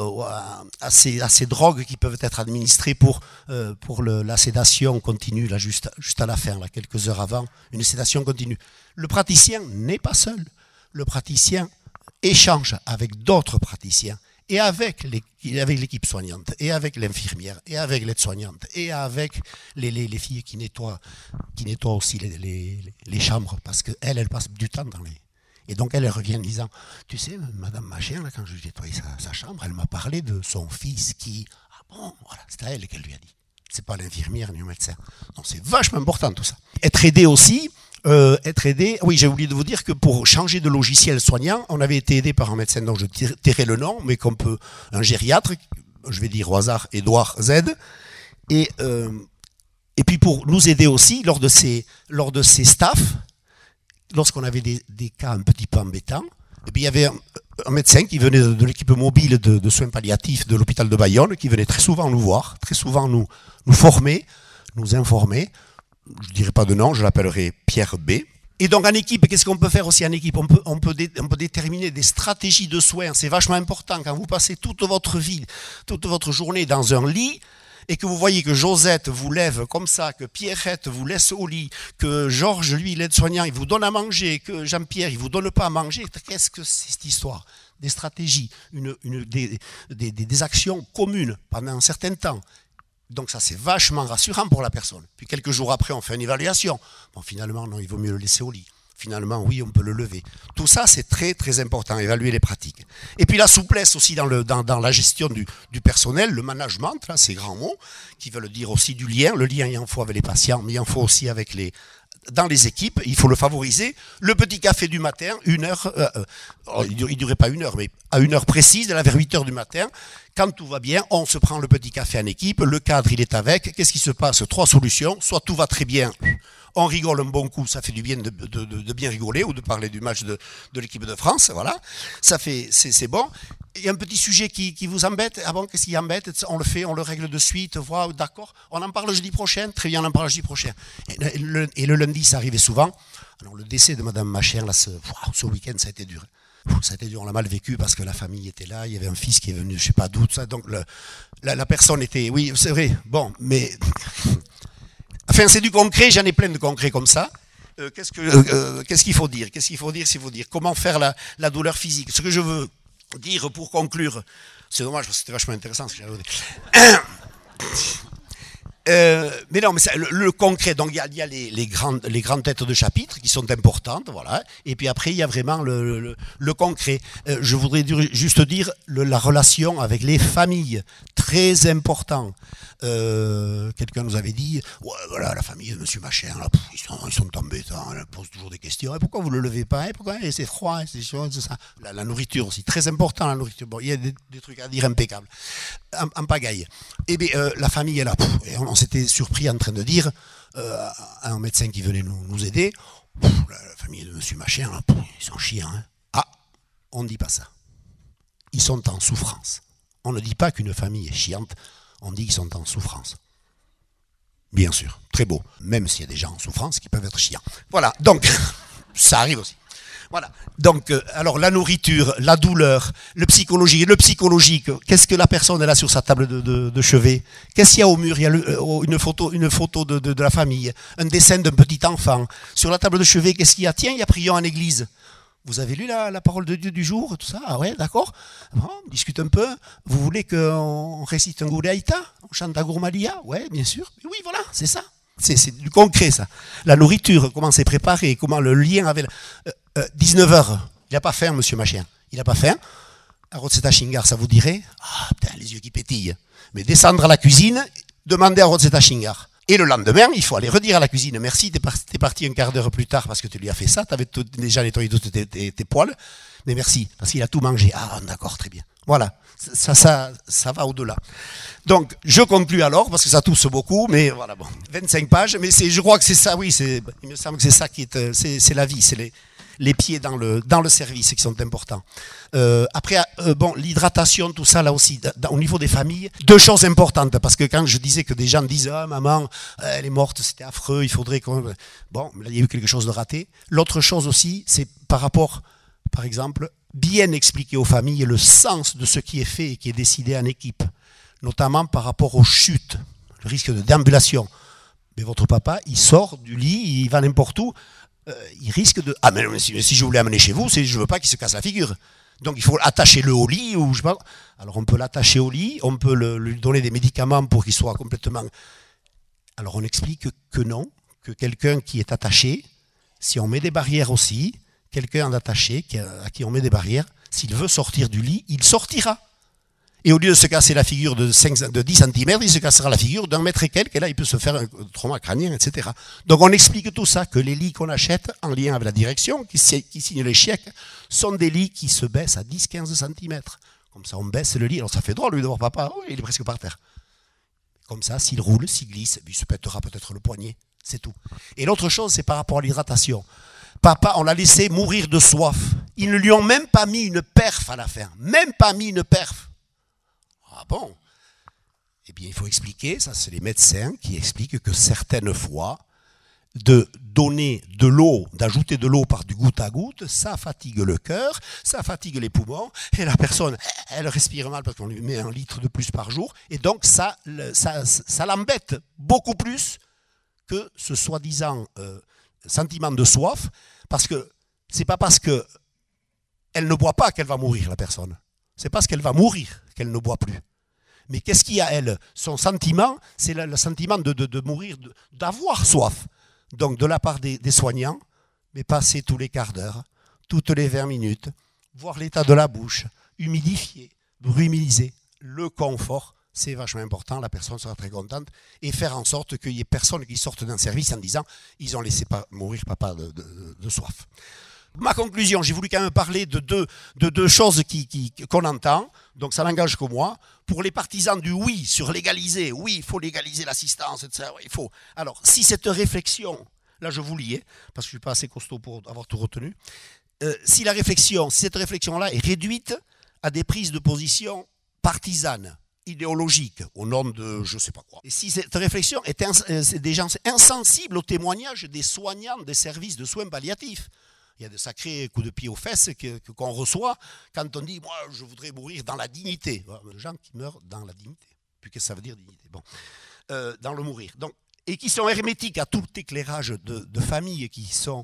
à, à, ces, à ces drogues qui peuvent être administrées pour, euh, pour le, la sédation continue, là, juste, juste à la fin, là, quelques heures avant, une sédation continue. Le praticien n'est pas seul. Le praticien échange avec d'autres praticiens. Et avec l'équipe soignante, et avec l'infirmière, et avec l'aide-soignante, et avec les, les, les filles qui nettoient, qui nettoient aussi les, les, les chambres, parce qu'elles, elles passent du temps dans les... Et donc elle, elle revient en disant, tu sais, Madame Machin, là, quand je lui ai nettoyé sa, sa chambre, elle m'a parlé de son fils qui... Ah bon, voilà, c'est à elle qu'elle lui a dit. C'est pas l'infirmière ni le médecin. Donc c'est vachement important tout ça. Être aidé aussi... Euh, être aidé, oui, j'ai oublié de vous dire que pour changer de logiciel soignant, on avait été aidé par un médecin dont je tairai le nom, mais qu'on peut, un gériatre, je vais dire au hasard, Édouard Z, et, euh, et puis pour nous aider aussi, lors de ces, lors de ces staffs, lorsqu'on avait des, des cas un petit peu embêtants, et puis il y avait un, un médecin qui venait de, de l'équipe mobile de, de soins palliatifs de l'hôpital de Bayonne, qui venait très souvent nous voir, très souvent nous, nous former, nous informer. Je ne dirai pas de nom, je l'appellerai Pierre B. Et donc en équipe, qu'est-ce qu'on peut faire aussi en équipe? On peut, on peut, dé, on peut déterminer des stratégies de soins. C'est vachement important quand vous passez toute votre vie, toute votre journée dans un lit et que vous voyez que Josette vous lève comme ça, que Pierrette vous laisse au lit, que Georges, lui, l'aide-soignant, il vous donne à manger, que Jean-Pierre, il ne vous donne pas à manger. Qu'est-ce que c'est cette histoire? Des stratégies, une, une, des, des, des actions communes pendant un certain temps. Donc ça, c'est vachement rassurant pour la personne. Puis quelques jours après, on fait une évaluation. Bon, finalement, non, il vaut mieux le laisser au lit. Finalement, oui, on peut le lever. Tout ça, c'est très, très important, évaluer les pratiques. Et puis la souplesse aussi dans, le, dans, dans la gestion du, du personnel, le management, là, ces grands mots, qui veulent dire aussi du lien. Le lien, il en faut avec les patients, mais il en faut aussi avec les... Dans les équipes, il faut le favoriser. Le petit café du matin, une heure, euh, euh, il ne durait pas une heure, mais à une heure précise, vers huit heures du matin, quand tout va bien, on se prend le petit café en équipe, le cadre, il est avec. Qu'est-ce qui se passe? Trois solutions. Soit tout va très bien, on rigole un bon coup, ça fait du bien de, de, de, de bien rigoler, ou de parler du match de, de l'équipe de France, voilà. Ça fait, c'est, c'est bon. Il y a un petit sujet qui, qui vous embête. Ah bon, qu'est-ce qui embête? On le fait, on le règle de suite, voilà, d'accord. On en parle jeudi prochain, très bien, on en parle jeudi prochain. Et le, et le lundi, ça arrivait souvent. Alors le décès de Madame Machin, là, ce, ce week-end, ça a été dur. Ça a été dur, on l'a mal vécu parce que la famille était là, il y avait un fils qui est venu, je ne sais pas d'où, ça. Donc le, la, la personne était, oui, c'est vrai, bon, mais... Enfin, c'est du concret, j'en ai plein de concrets comme ça. euh, qu'est-ce que, euh, qu'est-ce qu'il faut dire Qu'est-ce qu'il faut dire s'il faut dire Comment faire la, la douleur physique? Ce que je veux dire pour conclure, c'est dommage parce que c'était vachement intéressant ce que j'avais dit. Euh, mais non, mais ça, le, le concret, donc il y a, il y a les, les, grandes, les grandes têtes de chapitre qui sont importantes, voilà. Et puis après, il y a vraiment le, le, le concret. Euh, je voudrais dire, juste dire le, la relation avec les familles, très important. Euh, quelqu'un nous avait dit, ouais, voilà, la famille de Monsieur Machin, là, pff, ils, sont, ils sont embêtants, ils posent toujours des questions. Et pourquoi vous ne le levez pas? Et pourquoi et c'est froid, c'est chaud, c'est ça. La, la nourriture aussi, très important la nourriture. Bon, il y a des, des trucs à dire impeccables, en, en pagaille. Et bien, euh, la famille est là. Pff, et on, on s'était surpris en train de dire euh, à un médecin qui venait nous, nous aider, pff, la, la famille de Monsieur Machin, là, pff, ils sont chiants. Hein. Ah, on ne dit pas ça. Ils sont en souffrance. On ne dit pas qu'une famille est chiante, on dit qu'ils sont en souffrance. Bien sûr, très beau, même s'il y a des gens en souffrance qui peuvent être chiants. Voilà, donc, ça arrive aussi. Voilà, donc, euh, alors la nourriture, la douleur, le psychologique, le psychologique, qu'est-ce que la personne elle a sur sa table de, de, de chevet? Qu'est-ce qu'il y a au mur? Il y a le, euh, une photo, une photo de, de, de la famille, un dessin d'un petit enfant. Sur la table de chevet, qu'est-ce qu'il y a? Tiens, il y a prions en église. Vous avez lu la, la parole de Dieu du jour, tout ça? Ah ouais, d'accord. Bon, on discute un peu. Vous voulez qu'on récite un Goudaïta? On chante la Gourmalia? Ouais, bien sûr. Oui, voilà, c'est ça. C'est, c'est du concret, ça. La nourriture, comment c'est préparé, comment le lien avec... Euh, euh, dix-neuf heures, il n'a pas faim, Monsieur Machin. Il n'a pas faim. À Rosetta Shingar, ça vous dirait? Ah, putain, les yeux qui pétillent. Mais descendre à la cuisine, demander à Rosetta Shingar. Et le lendemain, il faut aller redire à la cuisine, merci, t'es parti, t'es parti un quart d'heure plus tard parce que tu lui as fait ça, tu avais tout, déjà nettoyé tous tes, tes, tes poils, mais merci, parce qu'il a tout mangé. Ah, d'accord, très bien. Voilà, ça, ça, ça va au-delà. Donc, je conclus alors, parce que ça tousse beaucoup, mais voilà, bon, vingt-cinq pages, mais c'est, je crois que c'est ça, oui, c'est, il me semble que c'est ça qui est, c'est, c'est la vie, c'est les... les pieds dans le, dans le service qui sont importants. Euh, après, euh, bon, l'hydratation, tout ça, là aussi, d- d- au niveau des familles, deux choses importantes, parce que quand je disais que des gens disent « Ah, maman, elle est morte, c'était affreux, il faudrait qu'on... » Bon, là, il y a eu quelque chose de raté. L'autre chose aussi, c'est par rapport, par exemple, bien expliquer aux familles le sens de ce qui est fait et qui est décidé en équipe, notamment par rapport aux chutes, le risque de déambulation. Mais votre papa, il sort du lit, il va n'importe où, Euh, il risque de... Ah, mais si, si je voulais amener chez vous, c'est je veux pas qu'il se casse la figure. Donc il faut attacher le au lit, ou je sais pas. Alors on peut l'attacher au lit, on peut le, lui donner des médicaments pour qu'il soit complètement... Alors on explique que non, que quelqu'un qui est attaché, si on met des barrières aussi, quelqu'un d'attaché à qui on met des barrières, s'il veut sortir du lit, il sortira. Et au lieu de se casser la figure de, cinq, de dix centimètres, il se cassera la figure d'un mètre et quelques, et là il peut se faire un trauma crânien, et cetera. Donc on explique tout ça, que les lits qu'on achète, en lien avec la direction, qui, qui signe les chèques, sont des lits qui se baissent à dix à quinze centimètres. Comme ça on baisse le lit, alors ça fait drôle lui de voir papa, oh, il est presque par terre. Comme ça, s'il roule, s'il glisse, il se pètera peut-être le poignet, c'est tout. Et l'autre chose, c'est par rapport à l'hydratation. Papa, on l'a laissé mourir de soif. Ils ne lui ont même pas mis une perf à la fin, même pas mis une perf. Ah bon? Eh bien, il faut expliquer, ça c'est les médecins qui expliquent que certaines fois, de donner de l'eau, d'ajouter de l'eau par du goutte à goutte, ça fatigue le cœur, ça fatigue les poumons, et la personne, elle respire mal parce qu'on lui met un litre de plus par jour, et donc ça, ça, ça l'embête beaucoup plus que ce soi-disant euh, sentiment de soif, parce que c'est pas parce qu'elle ne boit pas qu'elle va mourir, la personne. C'est parce qu'elle va mourir qu'elle ne boit plus. Mais qu'est-ce qu'il y a, elle? Son sentiment, c'est le, le sentiment de, de, de mourir, de, d'avoir soif. Donc, de la part des, des soignants, mais passer tous les quarts d'heure, toutes les vingt minutes, voir l'état de la bouche, humidifier, brumiser, le confort, c'est vachement important, la personne sera très contente, et faire en sorte qu'il n'y ait personne qui sorte d'un service en disant « ils ont laissé pas mourir papa de, de, de soif ». Ma conclusion, j'ai voulu quand même parler de deux, de deux choses qui, qui, qu'on entend, donc ça n'engage que moi. Pour les partisans du oui sur légaliser, oui, il faut légaliser l'assistance, et cetera. Oui, il faut. Alors, si cette réflexion, là je vous lis, parce que je ne suis pas assez costaud pour avoir tout retenu, euh, si la réflexion, si cette réflexion-là est réduite à des prises de position partisanes, idéologiques, au nom de je ne sais pas quoi, et si cette réflexion est ins- euh, des gens insensibles au témoignage des soignants des services de soins palliatifs, il y a de sacrés coups de pied aux fesses que, que, qu'on reçoit quand on dit « moi, je voudrais mourir dans la dignité ». Les gens qui meurent dans la dignité. Puis qu'est-ce que ça veut dire dignité? Bon, euh, dans le mourir. Donc, et qui sont hermétiques à tout éclairage de, de famille, qui, sont,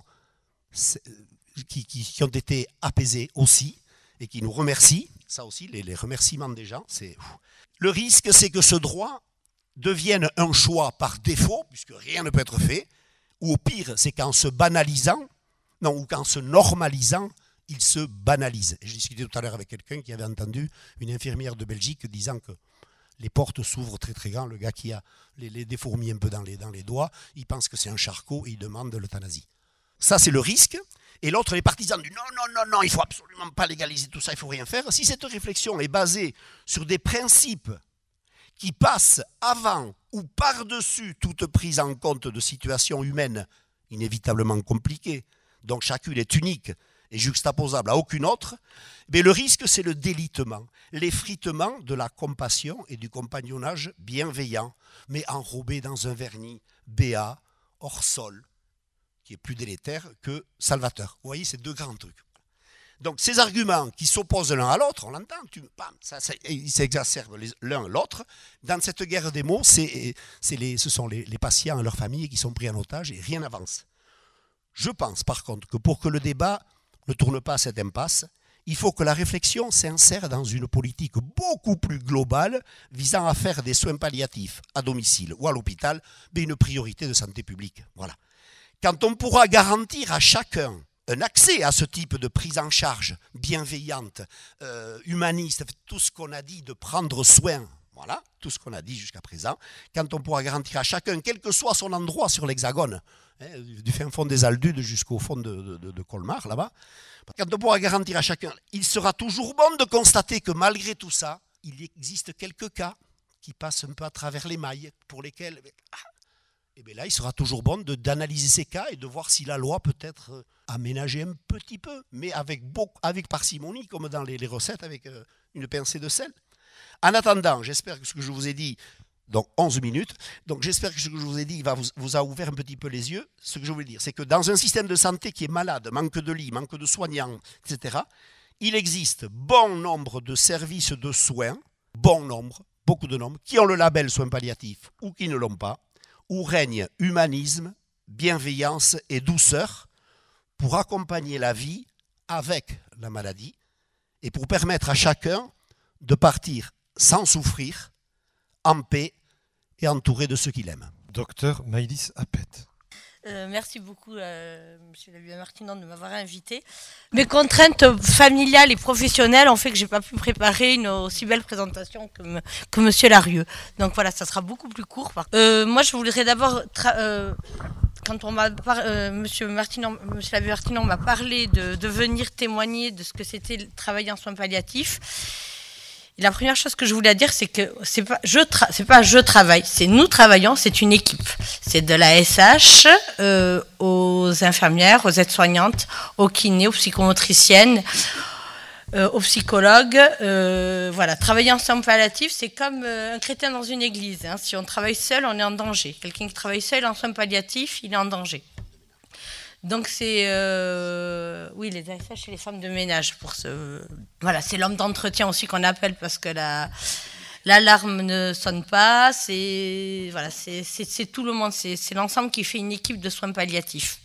qui, qui, qui ont été apaisés aussi, et qui nous remercient, ça aussi, les, les remerciements des gens, c'est... Le risque, c'est que ce droit devienne un choix par défaut, puisque rien ne peut être fait, ou au pire, c'est qu'en se banalisant, non, ou qu'en se normalisant, il se banalise. J'ai discuté tout à l'heure avec quelqu'un qui avait entendu une infirmière de Belgique disant que les portes s'ouvrent très très grand, le gars qui a les, les, des fourmis un peu dans les, dans les doigts, il pense que c'est un charcot et il demande l'euthanasie. Ça, c'est le risque. Et l'autre, les partisans du non, non, non, non, il ne faut absolument pas légaliser tout ça, il ne faut rien faire. Si cette réflexion est basée sur des principes qui passent avant ou par-dessus toute prise en compte de situations humaines inévitablement compliquées, donc chacune est unique et juxtaposable à aucune autre, mais le risque, c'est le délitement, l'effritement de la compassion et du compagnonnage bienveillant, mais enrobé dans un vernis béat, hors sol, qui est plus délétère que salvateur. Vous voyez, c'est deux grands trucs. Donc ces arguments qui s'opposent l'un à l'autre, on l'entend, tu, bam, ça, ça, ils s'exacerbent l'un à l'autre. Dans cette guerre des mots, c'est, c'est les, ce sont les, les patients et leurs familles qui sont pris en otage et rien n'avance. Je pense par contre que pour que le débat ne tourne pas à cette impasse, il faut que la réflexion s'insère dans une politique beaucoup plus globale visant à faire des soins palliatifs à domicile ou à l'hôpital mais une priorité de santé publique. Voilà. Quand on pourra garantir à chacun un accès à ce type de prise en charge bienveillante, euh, humaniste, tout ce qu'on a dit de prendre soin, voilà, tout ce qu'on a dit jusqu'à présent, quand on pourra garantir à chacun, quel que soit son endroit sur l'Hexagone, hein, du fin fond des Aldudes jusqu'au fond de, de, de Colmar, là-bas, quand on pourra garantir à chacun, il sera toujours bon de constater que malgré tout ça, il existe quelques cas qui passent un peu à travers les mailles, pour lesquels... Ah, et bien là, il sera toujours bon de, d'analyser ces cas et de voir si la loi peut être aménagée un petit peu, mais avec, beaucoup, avec parcimonie, comme dans les, les recettes, avec euh, une pincée de sel. En attendant, j'espère que ce que je vous ai dit, donc onze minutes, donc j'espère que ce que je vous ai dit va vous, vous a ouvert un petit peu les yeux. Ce que je voulais dire, c'est que dans un système de santé qui est malade, manque de lits, manque de soignants, et cetera, il existe bon nombre de services de soins, bon nombre, beaucoup de nombres, qui ont le label soins palliatifs ou qui ne l'ont pas, où règne humanisme, bienveillance et douceur pour accompagner la vie avec la maladie et pour permettre à chacun de partir sans souffrir, en paix et entouré de ceux qu'il aime. Docteur Maëlys Appet. Euh, merci beaucoup, euh, Monsieur Labuet-Martinon, de m'avoir invité. Mes contraintes familiales et professionnelles ont fait que je n'ai pas pu préparer une aussi belle présentation que, me, que Monsieur Larieux. Donc voilà, ça sera beaucoup plus court. Euh, moi, je voudrais d'abord, tra- euh, quand on m'a par- euh, Monsieur Martinon, Monsieur Labuet-Martinon m'a parlé de, de venir témoigner de ce que c'était travailler en soins palliatifs. Et la première chose que je voulais dire, c'est que c'est pas je tra- c'est pas je travaille, c'est nous travaillons, c'est une équipe. C'est de la S H euh, aux infirmières, aux aides-soignantes, aux kinés, aux psychomotriciennes, euh, aux psychologues. Euh, voilà, travailler en soins palliatifs, c'est comme euh, un chrétien dans une église. Hein. Si on travaille seul, on est en danger. Quelqu'un qui travaille seul en soins palliatifs, il est en danger. Donc c'est euh, oui les A S H et les femmes de ménage pour ce voilà c'est l'homme d'entretien aussi qu'on appelle parce que la l'alarme ne sonne pas, c'est voilà c'est c'est, c'est tout le monde, c'est, c'est l'ensemble qui fait une équipe de soins palliatifs.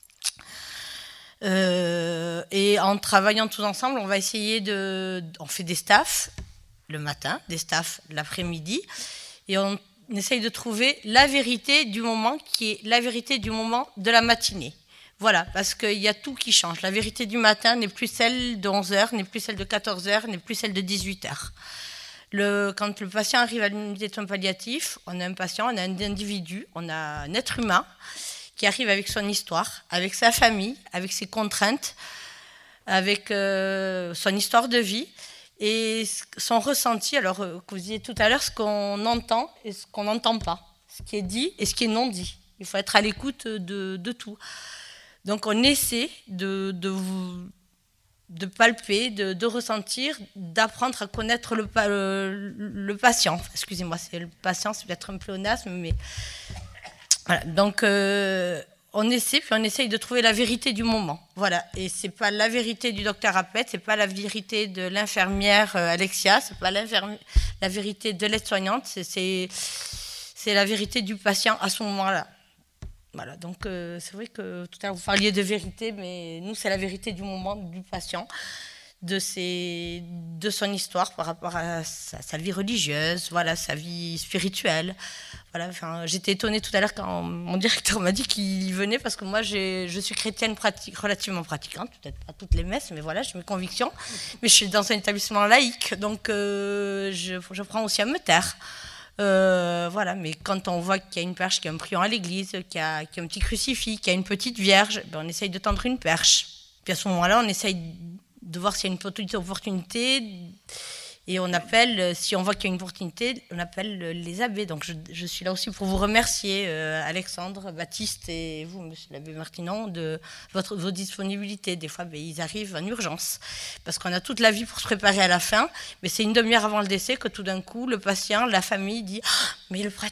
Euh, et en travaillant tous ensemble, on va essayer de on fait des staffs le matin, des staffs l'après-midi et on essaye de trouver la vérité du moment qui est la vérité du moment de la matinée. Voilà, parce qu'il y a tout qui change. La vérité du matin n'est plus celle de onze heures, n'est plus celle de quatorze heures, n'est plus celle de dix-huit heures. Le, quand le patient arrive à l'unité de soins palliatifs, on a un patient, on a un individu, on a un être humain qui arrive avec son histoire, avec sa famille, avec ses contraintes, avec euh, son histoire de vie et son ressenti. Alors, euh, que vous disiez tout à l'heure, ce qu'on entend et ce qu'on n'entend pas, ce qui est dit et ce qui est non dit. Il faut être à l'écoute de, de tout. Donc on essaie de, de, de palper, de, de ressentir, d'apprendre à connaître le, le, le patient. Excusez-moi, c'est le patient, c'est peut-être un pléonasme, mais voilà. Donc euh, on essaie, puis on essaye de trouver la vérité du moment. Voilà. Et c'est pas la vérité du docteur Appet, c'est pas la vérité de l'infirmière Alexia, c'est pas la vérité de l'aide-soignante, c'est, c'est c'est la vérité du patient à ce moment-là. Voilà, donc euh, c'est vrai que tout à l'heure vous parliez de vérité, mais nous c'est la vérité du moment du patient, de, ses, de son histoire par rapport à sa, sa vie religieuse, voilà, sa vie spirituelle. Voilà, enfin, j'étais étonnée tout à l'heure quand mon directeur m'a dit qu'il venait parce que moi j'ai, je suis chrétienne pratique, relativement pratiquante, peut-être pas toutes les messes, mais voilà, j'ai mes convictions. Mais je suis dans un établissement laïque, donc euh, je, je prends aussi à me taire. Euh, voilà, mais quand on voit qu'il y a une perche, qu'il y a un prion à l'église, qu'il y a, qu'il y a un petit crucifix, qu'il y a une petite vierge, ben on essaye de tendre une perche. Puis à ce moment-là, on essaye de voir s'il y a une petite opportunité et on appelle, si on voit qu'il y a une opportunité, on appelle les abbés. Donc je, je suis là aussi pour vous remercier, euh, Alexandre, Baptiste et vous, monsieur l'abbé Martinon, de votre, vos disponibilités. Des fois, ben, ils arrivent en urgence parce qu'on a toute la vie pour se préparer à la fin, mais c'est une demi-heure avant le décès que tout d'un coup, le patient, la famille dit ah, « mais le prêtre !»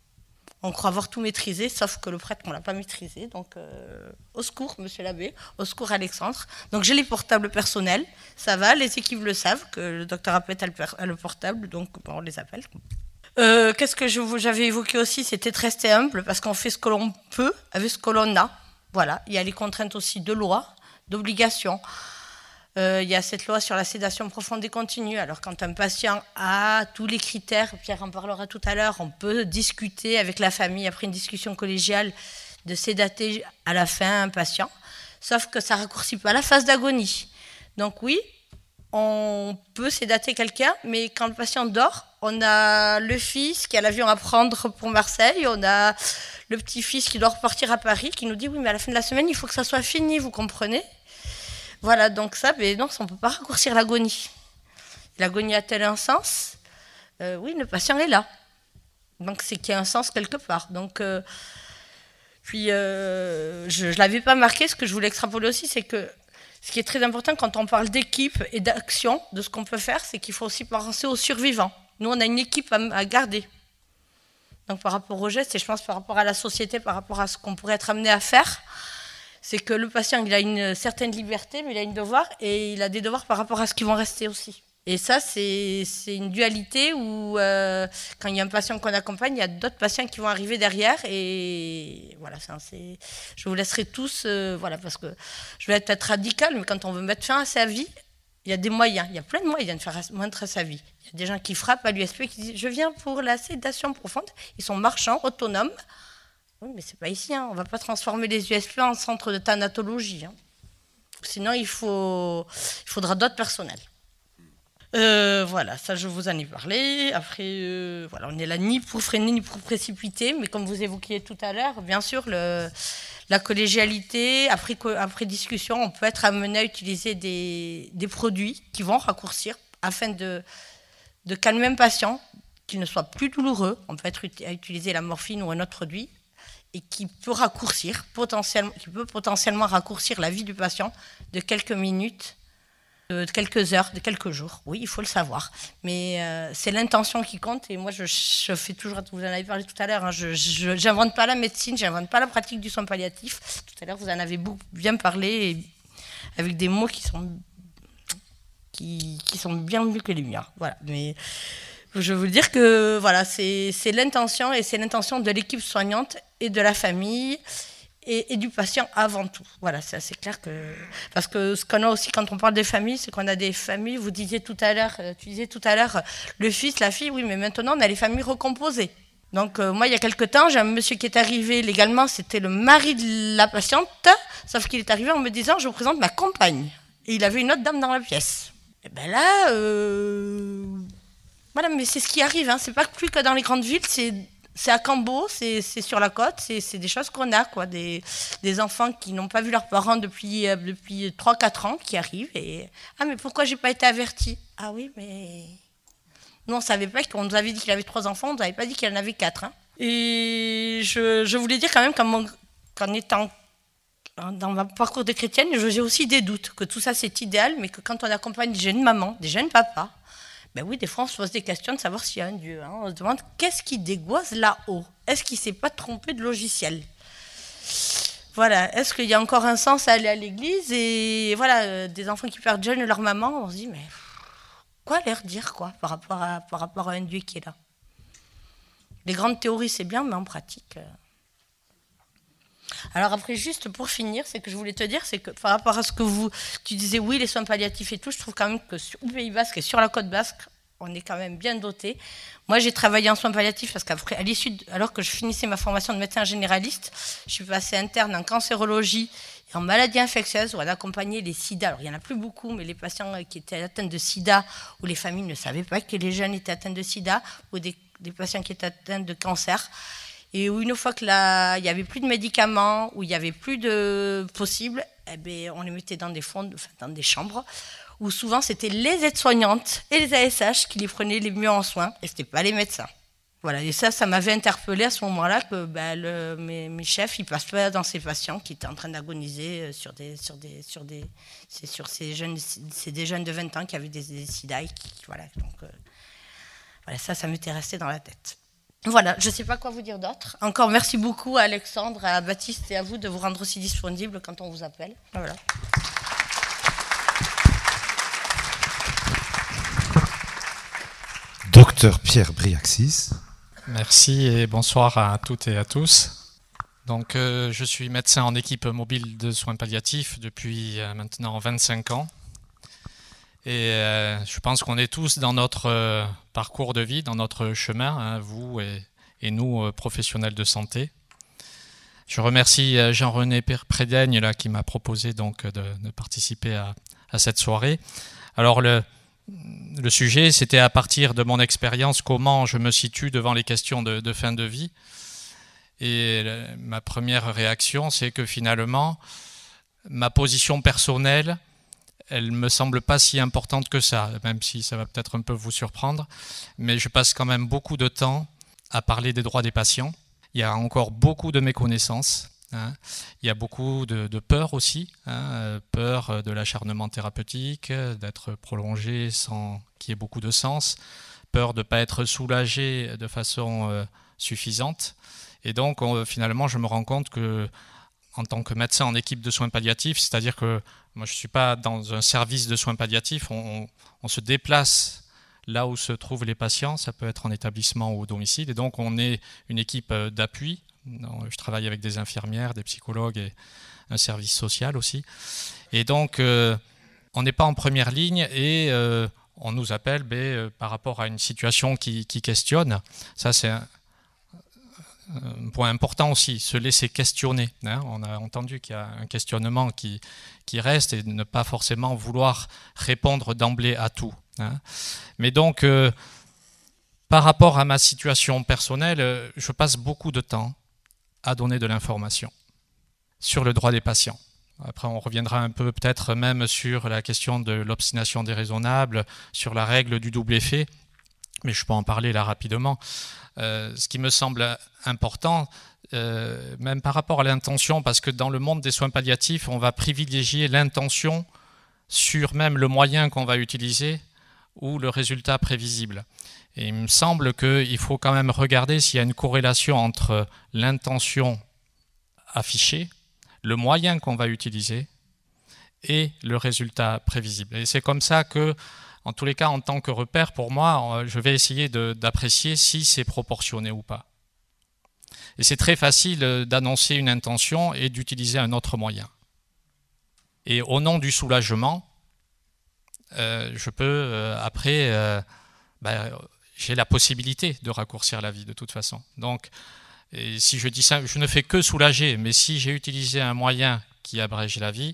On croit avoir tout maîtrisé, sauf que le prêtre, on ne l'a pas maîtrisé. Donc, euh, au secours, monsieur l'abbé, au secours, Alexandre. Donc, j'ai les portables personnels, ça va, les équipes le savent, que le docteur Apet a le, a le portable, donc bon, on les appelle. Euh, qu'est-ce que je, j'avais évoqué aussi, c'était de rester humble, parce qu'on fait ce que l'on peut avec ce que l'on a. Voilà, il y a les contraintes aussi de loi, d'obligation. Euh, il y a cette loi sur la sédation profonde et continue. Alors quand un patient a tous les critères, Pierre en parlera tout à l'heure, on peut discuter avec la famille, après une discussion collégiale, de sédater à la fin un patient. Sauf que ça ne raccourcit pas la phase d'agonie. Donc oui, on peut sédater quelqu'un, mais quand le patient dort, on a le fils qui a l'avion à prendre pour Marseille, on a le petit-fils qui doit repartir à Paris, qui nous dit « oui, mais à la fin de la semaine, il faut que ça soit fini, vous comprenez ?» Voilà, donc ça, mais non, on ne peut pas raccourcir l'agonie. L'agonie a-t-elle un sens ? euh, Oui, le patient est là. Donc c'est qu'il y a un sens quelque part. Donc, euh, puis, euh, je ne l'avais pas marqué, ce que je voulais extrapoler aussi, c'est que ce qui est très important quand on parle d'équipe et d'action, de ce qu'on peut faire, c'est qu'il faut aussi penser aux survivants. Nous, on a une équipe à, à garder. Donc par rapport au geste, et je pense par rapport à la société, par rapport à ce qu'on pourrait être amené à faire, c'est que le patient, il a une certaine liberté, mais il a une devoir, et il a des devoirs par rapport à ce qui vont rester aussi. Et ça, c'est, c'est une dualité où, euh, quand il y a un patient qu'on accompagne, il y a d'autres patients qui vont arriver derrière, et voilà, ça, c'est, je vous laisserai tous, euh, voilà, parce que je vais être peut-être radicale, mais quand on veut mettre fin à sa vie, il y a des moyens, il y a plein de moyens de faire mettre à sa vie. Il y a des gens qui frappent à l'U S P, qui disent « je viens pour la sédation profonde », ils sont marchands, autonomes. Oui, mais c'est pas ici, hein. On ne va pas transformer les U S P en centre de thanatologie. Hein. Sinon, il, faut, il faudra d'autres personnels. Euh, voilà, ça, je vous en ai parlé. Après, euh, voilà, on n'est là ni pour freiner, ni pour précipiter, mais comme vous évoquiez tout à l'heure, bien sûr, le, la collégialité, après, après discussion, on peut être amené à utiliser des, des produits qui vont raccourcir afin de, de calmer un patient, qu'il ne soit plus douloureux. On peut être à utiliser la morphine ou un autre produit, et qui peut raccourcir, potentiellement, qui peut potentiellement raccourcir la vie du patient de quelques minutes, de quelques heures, de quelques jours. Oui, il faut le savoir. Mais euh, c'est l'intention qui compte. Et moi, je, je fais toujours, vous en avez parlé tout à l'heure, hein, je n'invente pas la médecine, je n'invente pas la pratique du soin palliatif. Tout à l'heure, vous en avez beaucoup, bien parlé, et avec des mots qui sont, qui, qui sont bien mieux que les miens. Voilà. Mais je veux dire que voilà, c'est, c'est l'intention, et c'est l'intention de l'équipe soignante et de la famille et, et du patient avant tout. Voilà, c'est assez clair que... Parce que ce qu'on a aussi quand on parle des familles, c'est qu'on a des familles, vous disiez tout à l'heure, tu disais tout à l'heure, le fils, la fille, oui, mais maintenant on a les familles recomposées. Donc euh, moi, il y a quelque temps, j'ai un monsieur qui est arrivé légalement, c'était le mari de la patiente, sauf qu'il est arrivé en me disant, je vous présente ma compagne. Et il avait une autre dame dans la pièce. Et bien là... Euh... Voilà, mais c'est ce qui arrive, hein. C'est pas plus que dans les grandes villes, c'est, c'est à Cambo, c'est, c'est sur la côte, c'est, c'est des choses qu'on a, quoi. Des, des enfants qui n'ont pas vu leurs parents depuis, euh, depuis trois quatre ans, qui arrivent et « Ah, mais pourquoi j'ai pas été averti ?»« Ah oui, mais... » Nous, on savait pas, qu'on nous avait dit qu'il avait trois enfants, on nous avait pas dit qu'il en avait quatre. Hein. Et je, je voulais dire quand même, qu'en, qu'en étant dans mon parcours de chrétienne, j'ai aussi des doutes, que tout ça c'est idéal, mais que quand on accompagne des jeunes mamans, des jeunes papas, ben oui, des fois, on se pose des questions de savoir s'il y a un Dieu. Hein. On se demande qu'est-ce qui dégoise là-haut ? Est-ce qu'il ne s'est pas trompé de logiciel ? Voilà. Est-ce qu'il y a encore un sens à aller à l'église ? Et voilà, euh, des enfants qui perdent jeunes leur maman, on se dit, mais quoi leur dire, quoi, par rapport à, par rapport à un Dieu qui est là ? Les grandes théories, c'est bien, mais en pratique... Euh... Alors après, juste pour finir, c'est que je voulais te dire, c'est que par rapport à ce que vous... Tu disais, oui, les soins palliatifs et tout, je trouve quand même que sur le Pays Basque et sur la côte basque, on est quand même bien doté. Moi, j'ai travaillé en soins palliatifs parce qu'à l'issue, alors que je finissais ma formation de médecin généraliste, je suis passée interne en cancérologie et en maladies infectieuses où on accompagnait les sida. Alors, il n'y en a plus beaucoup, mais les patients qui étaient atteints de sida, où les familles ne savaient pas que les jeunes étaient atteints de sida, ou des, des patients qui étaient atteints de cancer. Et où une fois qu'il n'y avait plus de médicaments, où il n'y avait plus de possibles, eh bien, on les mettait dans des, fonds, enfin, dans des chambres, où souvent c'était les aides-soignantes et les A S H qui les prenaient les mieux en soins, et ce n'était pas les médecins. Voilà, et ça, ça m'avait interpellée à ce moment-là, que ben, le, mes, mes chefs, ils ne passent pas dans ces patients qui étaient en train d'agoniser sur des... Sur des, sur des c'est sur ces jeunes, c'est des jeunes de vingt ans qui avaient des, des sida, et qui, voilà, donc, euh, voilà, ça, ça m'était resté dans la tête. Voilà, je ne sais pas quoi vous dire d'autre. Encore merci beaucoup à Alexandre, à Baptiste et à vous de vous rendre aussi disponibles quand on vous appelle. Voilà. Docteur Pierre Briaxis. Merci et bonsoir à toutes et à tous. Donc, euh, je suis médecin en équipe mobile de soins palliatifs depuis euh, maintenant vingt-cinq ans. Et euh, je pense qu'on est tous dans notre euh, parcours de vie, dans notre chemin, hein, vous et, et nous, euh, professionnels de santé. Je remercie euh, Jean-René Prédaigne là, qui m'a proposé donc, de, de participer à, à cette soirée. Alors, le, le sujet, c'était à partir de mon expérience, comment je me situe devant les questions de, de fin de vie. Et le, ma première réaction, c'est que finalement, ma position personnelle, elle ne me semble pas si importante que ça, même si ça va peut-être un peu vous surprendre. Mais je passe quand même beaucoup de temps à parler des droits des patients. Il y a encore beaucoup de méconnaissances. Hein. Il y a beaucoup de, de peur aussi. Hein. Peur de l'acharnement thérapeutique, d'être prolongé sans qu'il y ait beaucoup de sens. Peur de ne pas être soulagé de façon euh, suffisante. Et donc, on, finalement, je me rends compte que en tant que médecin en équipe de soins palliatifs, c'est-à-dire que moi je ne suis pas dans un service de soins palliatifs, on, on, on se déplace là où se trouvent les patients, ça peut être en établissement ou au domicile, et donc on est une équipe d'appui. Je travaille avec des infirmières, des psychologues et un service social aussi. Et donc euh, on n'est pas en première ligne et euh, on nous appelle ben, par rapport à une situation qui, qui questionne. Ça c'est un, un point important aussi, se laisser questionner. Hein. On a entendu qu'il y a un questionnement qui, qui reste et ne pas forcément vouloir répondre d'emblée à tout. Hein. Mais donc, euh, par rapport à ma situation personnelle, euh, je passe beaucoup de temps à donner de l'information sur le droit des patients. Après, on reviendra un peu peut-être même sur la question de l'obstination déraisonnable, sur la règle du double effet, mais je peux en parler là rapidement. Euh, ce qui me semble important, euh, même par rapport à l'intention, parce que dans le monde des soins palliatifs, on va privilégier l'intention sur même le moyen qu'on va utiliser ou le résultat prévisible. Et il me semble qu'il faut quand même regarder s'il y a une corrélation entre l'intention affichée, le moyen qu'on va utiliser et le résultat prévisible. Et c'est comme ça que, en tous les cas, en tant que repère, pour moi, je vais essayer de, d'apprécier si c'est proportionné ou pas. Et c'est très facile d'annoncer une intention et d'utiliser un autre moyen. Et au nom du soulagement, euh, je peux, euh, après, euh, ben, j'ai la possibilité de raccourcir la vie de toute façon. Donc, et si je dis ça, je ne fais que soulager, mais si j'ai utilisé un moyen qui abrège la vie,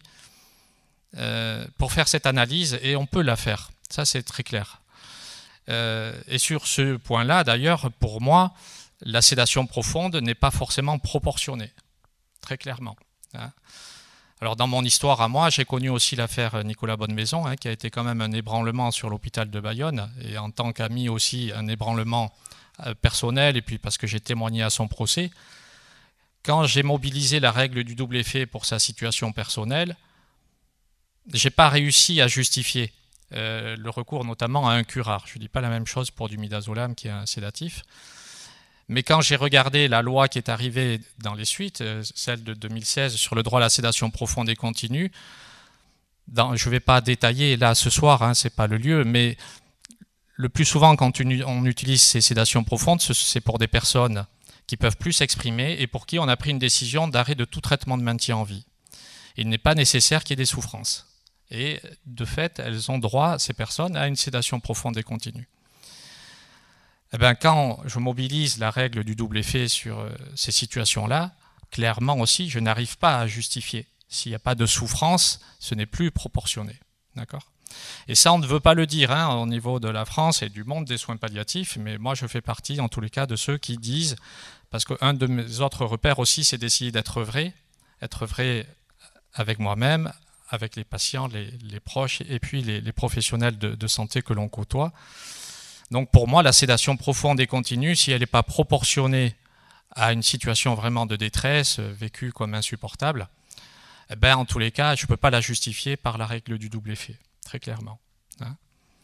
euh, pour faire cette analyse, et on peut la faire, ça c'est très clair. Euh, et sur ce point-là, d'ailleurs, pour moi, la sédation profonde n'est pas forcément proportionnée, très clairement. Hein. Alors dans mon histoire à moi, j'ai connu aussi l'affaire Nicolas Bonnemaison, hein, qui a été quand même un ébranlement sur l'hôpital de Bayonne, et en tant qu'ami aussi un ébranlement euh, personnel, et puis parce que j'ai témoigné à son procès. Quand j'ai mobilisé la règle du double effet pour sa situation personnelle, j'ai pas réussi à justifier euh, le recours notamment à un curare. Je ne dis pas la même chose pour du midazolam qui est un sédatif. Mais quand j'ai regardé la loi qui est arrivée dans les suites, celle de deux mille seize sur le droit à la sédation profonde et continue, dans, je ne vais pas détailler là ce soir, hein, ce n'est pas le lieu, mais le plus souvent, quand on utilise ces sédations profondes, c'est pour des personnes qui peuvent plus s'exprimer et pour qui on a pris une décision d'arrêt de tout traitement de maintien en vie. Il n'est pas nécessaire qu'il y ait des souffrances. Et de fait, elles ont droit, ces personnes, à une sédation profonde et continue. Eh bien, quand je mobilise la règle du double effet sur ces situations-là, clairement aussi, je n'arrive pas à justifier. S'il n'y a pas de souffrance, ce n'est plus proportionné. D'accord ? Et ça, on ne veut pas le dire hein, au niveau de la France et du monde des soins palliatifs, mais moi, je fais partie, en tous les cas, de ceux qui disent, parce qu'un de mes autres repères aussi, c'est d'essayer d'être vrai, être vrai avec moi-même, avec les patients, les, les proches, et puis les, les professionnels de, de santé que l'on côtoie. Donc pour moi, la sédation profonde et continue, si elle n'est pas proportionnée à une situation vraiment de détresse, vécue comme insupportable, eh ben, en tous les cas, je ne peux pas la justifier par la règle du double effet. Très clairement. Hein.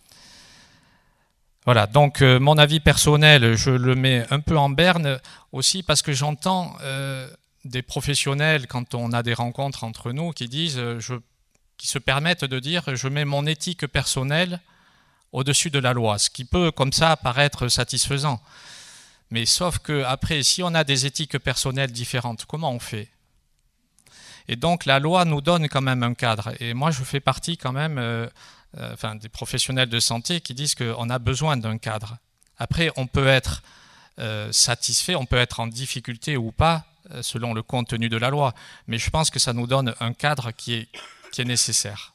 Voilà, donc euh, mon avis personnel, je le mets un peu en berne aussi parce que j'entends euh, des professionnels, quand on a des rencontres entre nous, qui disent, euh, je, qui se permettent de dire, je mets mon éthique personnelle au-dessus de la loi, ce qui peut comme ça paraître satisfaisant. Mais sauf que après, si on a des éthiques personnelles différentes, comment on fait ? Et donc la loi nous donne quand même un cadre. Et moi je fais partie quand même euh, euh, enfin, des professionnels de santé qui disent qu'on a besoin d'un cadre. Après on peut être euh, satisfait, on peut être en difficulté ou pas euh, selon le contenu de la loi. Mais je pense que ça nous donne un cadre qui est, qui est nécessaire.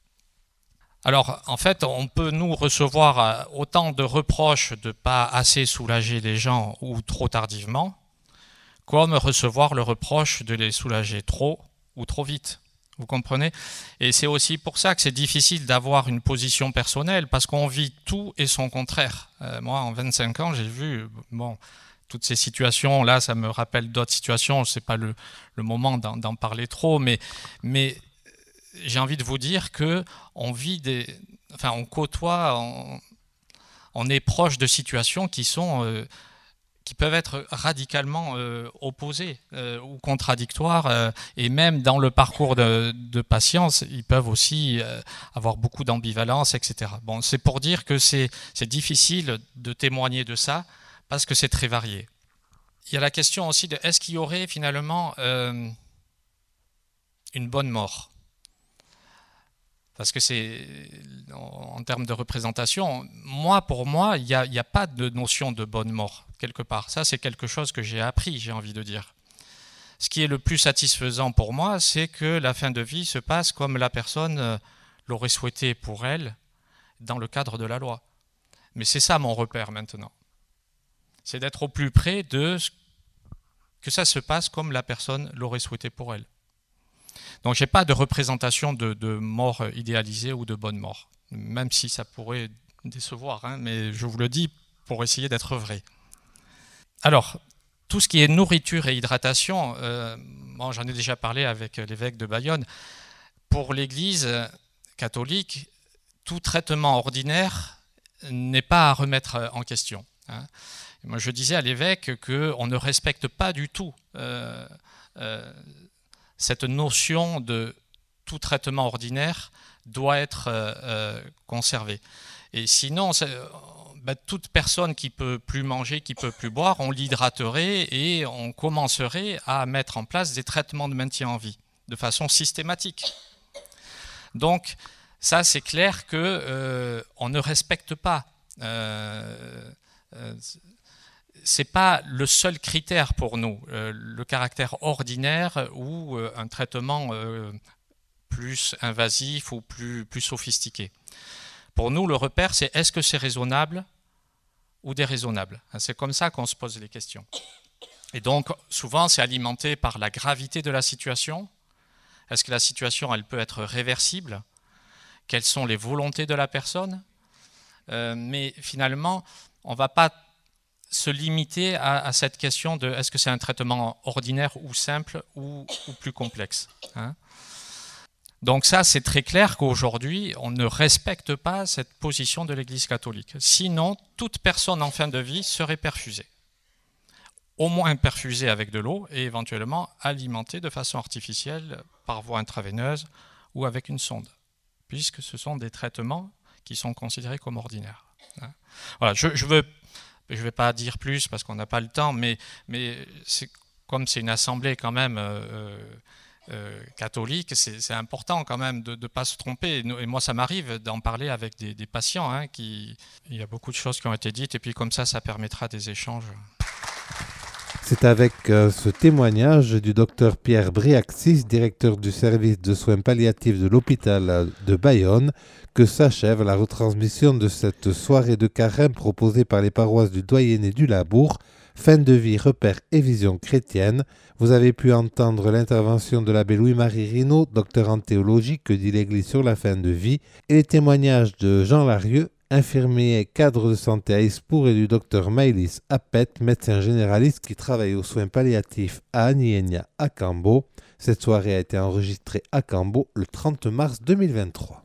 Alors en fait on peut nous recevoir autant de reproches de ne pas assez soulager les gens ou trop tardivement, comme recevoir le reproche de les soulager trop ou trop vite, vous comprenez? Et c'est aussi pour ça que c'est difficile d'avoir une position personnelle, parce qu'on vit tout et son contraire. Euh, moi, en vingt-cinq ans, j'ai vu bon, toutes ces situations, là, ça me rappelle d'autres situations, ce n'est pas le, le moment d'en, d'en parler trop, mais, mais j'ai envie de vous dire qu'on vit des... Enfin, on côtoie, on, on est proche de situations qui sont... Euh, qui peuvent être radicalement euh, opposés euh, ou contradictoires, euh, et même dans le parcours de, de patients, ils peuvent aussi euh, avoir beaucoup d'ambivalence, et cetera. Bon, c'est pour dire que c'est, c'est difficile de témoigner de ça, parce que c'est très varié. Il y a la question aussi de est-ce qu'il y aurait finalement euh, une bonne mort ? Parce que c'est, en termes de représentation, moi, pour moi, il n'y a, il n'y a pas de notion de bonne mort, quelque part. Ça, c'est quelque chose que j'ai appris, j'ai envie de dire. Ce qui est le plus satisfaisant pour moi, c'est que la fin de vie se passe comme la personne l'aurait souhaité pour elle, dans le cadre de la loi. Mais c'est ça mon repère maintenant. C'est d'être au plus près de ce que ça se passe comme la personne l'aurait souhaité pour elle. Donc je n'ai pas de représentation de, de mort idéalisée ou de bonne mort, même si ça pourrait décevoir, hein, mais je vous le dis pour essayer d'être vrai. Alors, tout ce qui est nourriture et hydratation, euh, bon, j'en ai déjà parlé avec l'évêque de Bayonne, pour l'Église catholique, tout traitement ordinaire n'est pas à remettre en question. Hein. Moi, je disais à l'évêque qu'on ne respecte pas du tout euh, euh, cette notion de tout traitement ordinaire doit être euh, conservé. Et sinon, ben, toute personne qui ne peut plus manger, qui ne peut plus boire, on l'hydraterait et on commencerait à mettre en place des traitements de maintien en vie de façon systématique. Donc, ça, c'est clair qu'on euh, ne respecte pas. Euh, euh, ce n'est pas le seul critère pour nous, euh, le caractère ordinaire ou euh, un traitement euh, plus invasif ou plus, plus sophistiqué. Pour nous, le repère, c'est est-ce que c'est raisonnable ou déraisonnable. C'est comme ça qu'on se pose les questions. Et donc, souvent, c'est alimenté par la gravité de la situation. Est-ce que la situation, elle peut être réversible? Quelles sont les volontés de la personne? euh, Mais finalement, on ne va pas se limiter à, à cette question de est-ce que c'est un traitement ordinaire ou simple ou, ou plus complexe, hein? Donc ça, c'est très clair qu'aujourd'hui, on ne respecte pas cette position de l'Église catholique. Sinon, toute personne en fin de vie serait perfusée. Au moins perfusée avec de l'eau et éventuellement alimentée de façon artificielle par voie intraveineuse ou avec une sonde, puisque ce sont des traitements qui sont considérés comme ordinaires. Voilà, je ne veux, je vais pas dire plus parce qu'on n'a pas le temps, mais, mais c'est, comme c'est une assemblée quand même euh, euh, catholique, c'est, c'est important quand même de ne pas se tromper. Et moi, ça m'arrive d'en parler avec des, des patients. Hein, qui, il y a beaucoup de choses qui ont été dites et puis comme ça, ça permettra des échanges. C'est avec euh, ce témoignage du docteur Pierre Briaxis, directeur du service de soins palliatifs de l'hôpital de Bayonne, que s'achève la retransmission de cette soirée de carême proposée par les paroisses du Doyenné du Labour. Fin de vie, repères et vision chrétienne. Vous avez pu entendre l'intervention de l'abbé Louis-Marie Rinaud, docteur en théologie, que dit l'Église sur la fin de vie, et les témoignages de Jean Larieux, infirmier et cadre de santé à Ispour, et du docteur Maëlys Appet, médecin généraliste qui travaille aux soins palliatifs à Anienia à Cambo. Cette soirée a été enregistrée à Cambo le trente mars deux mille vingt-trois.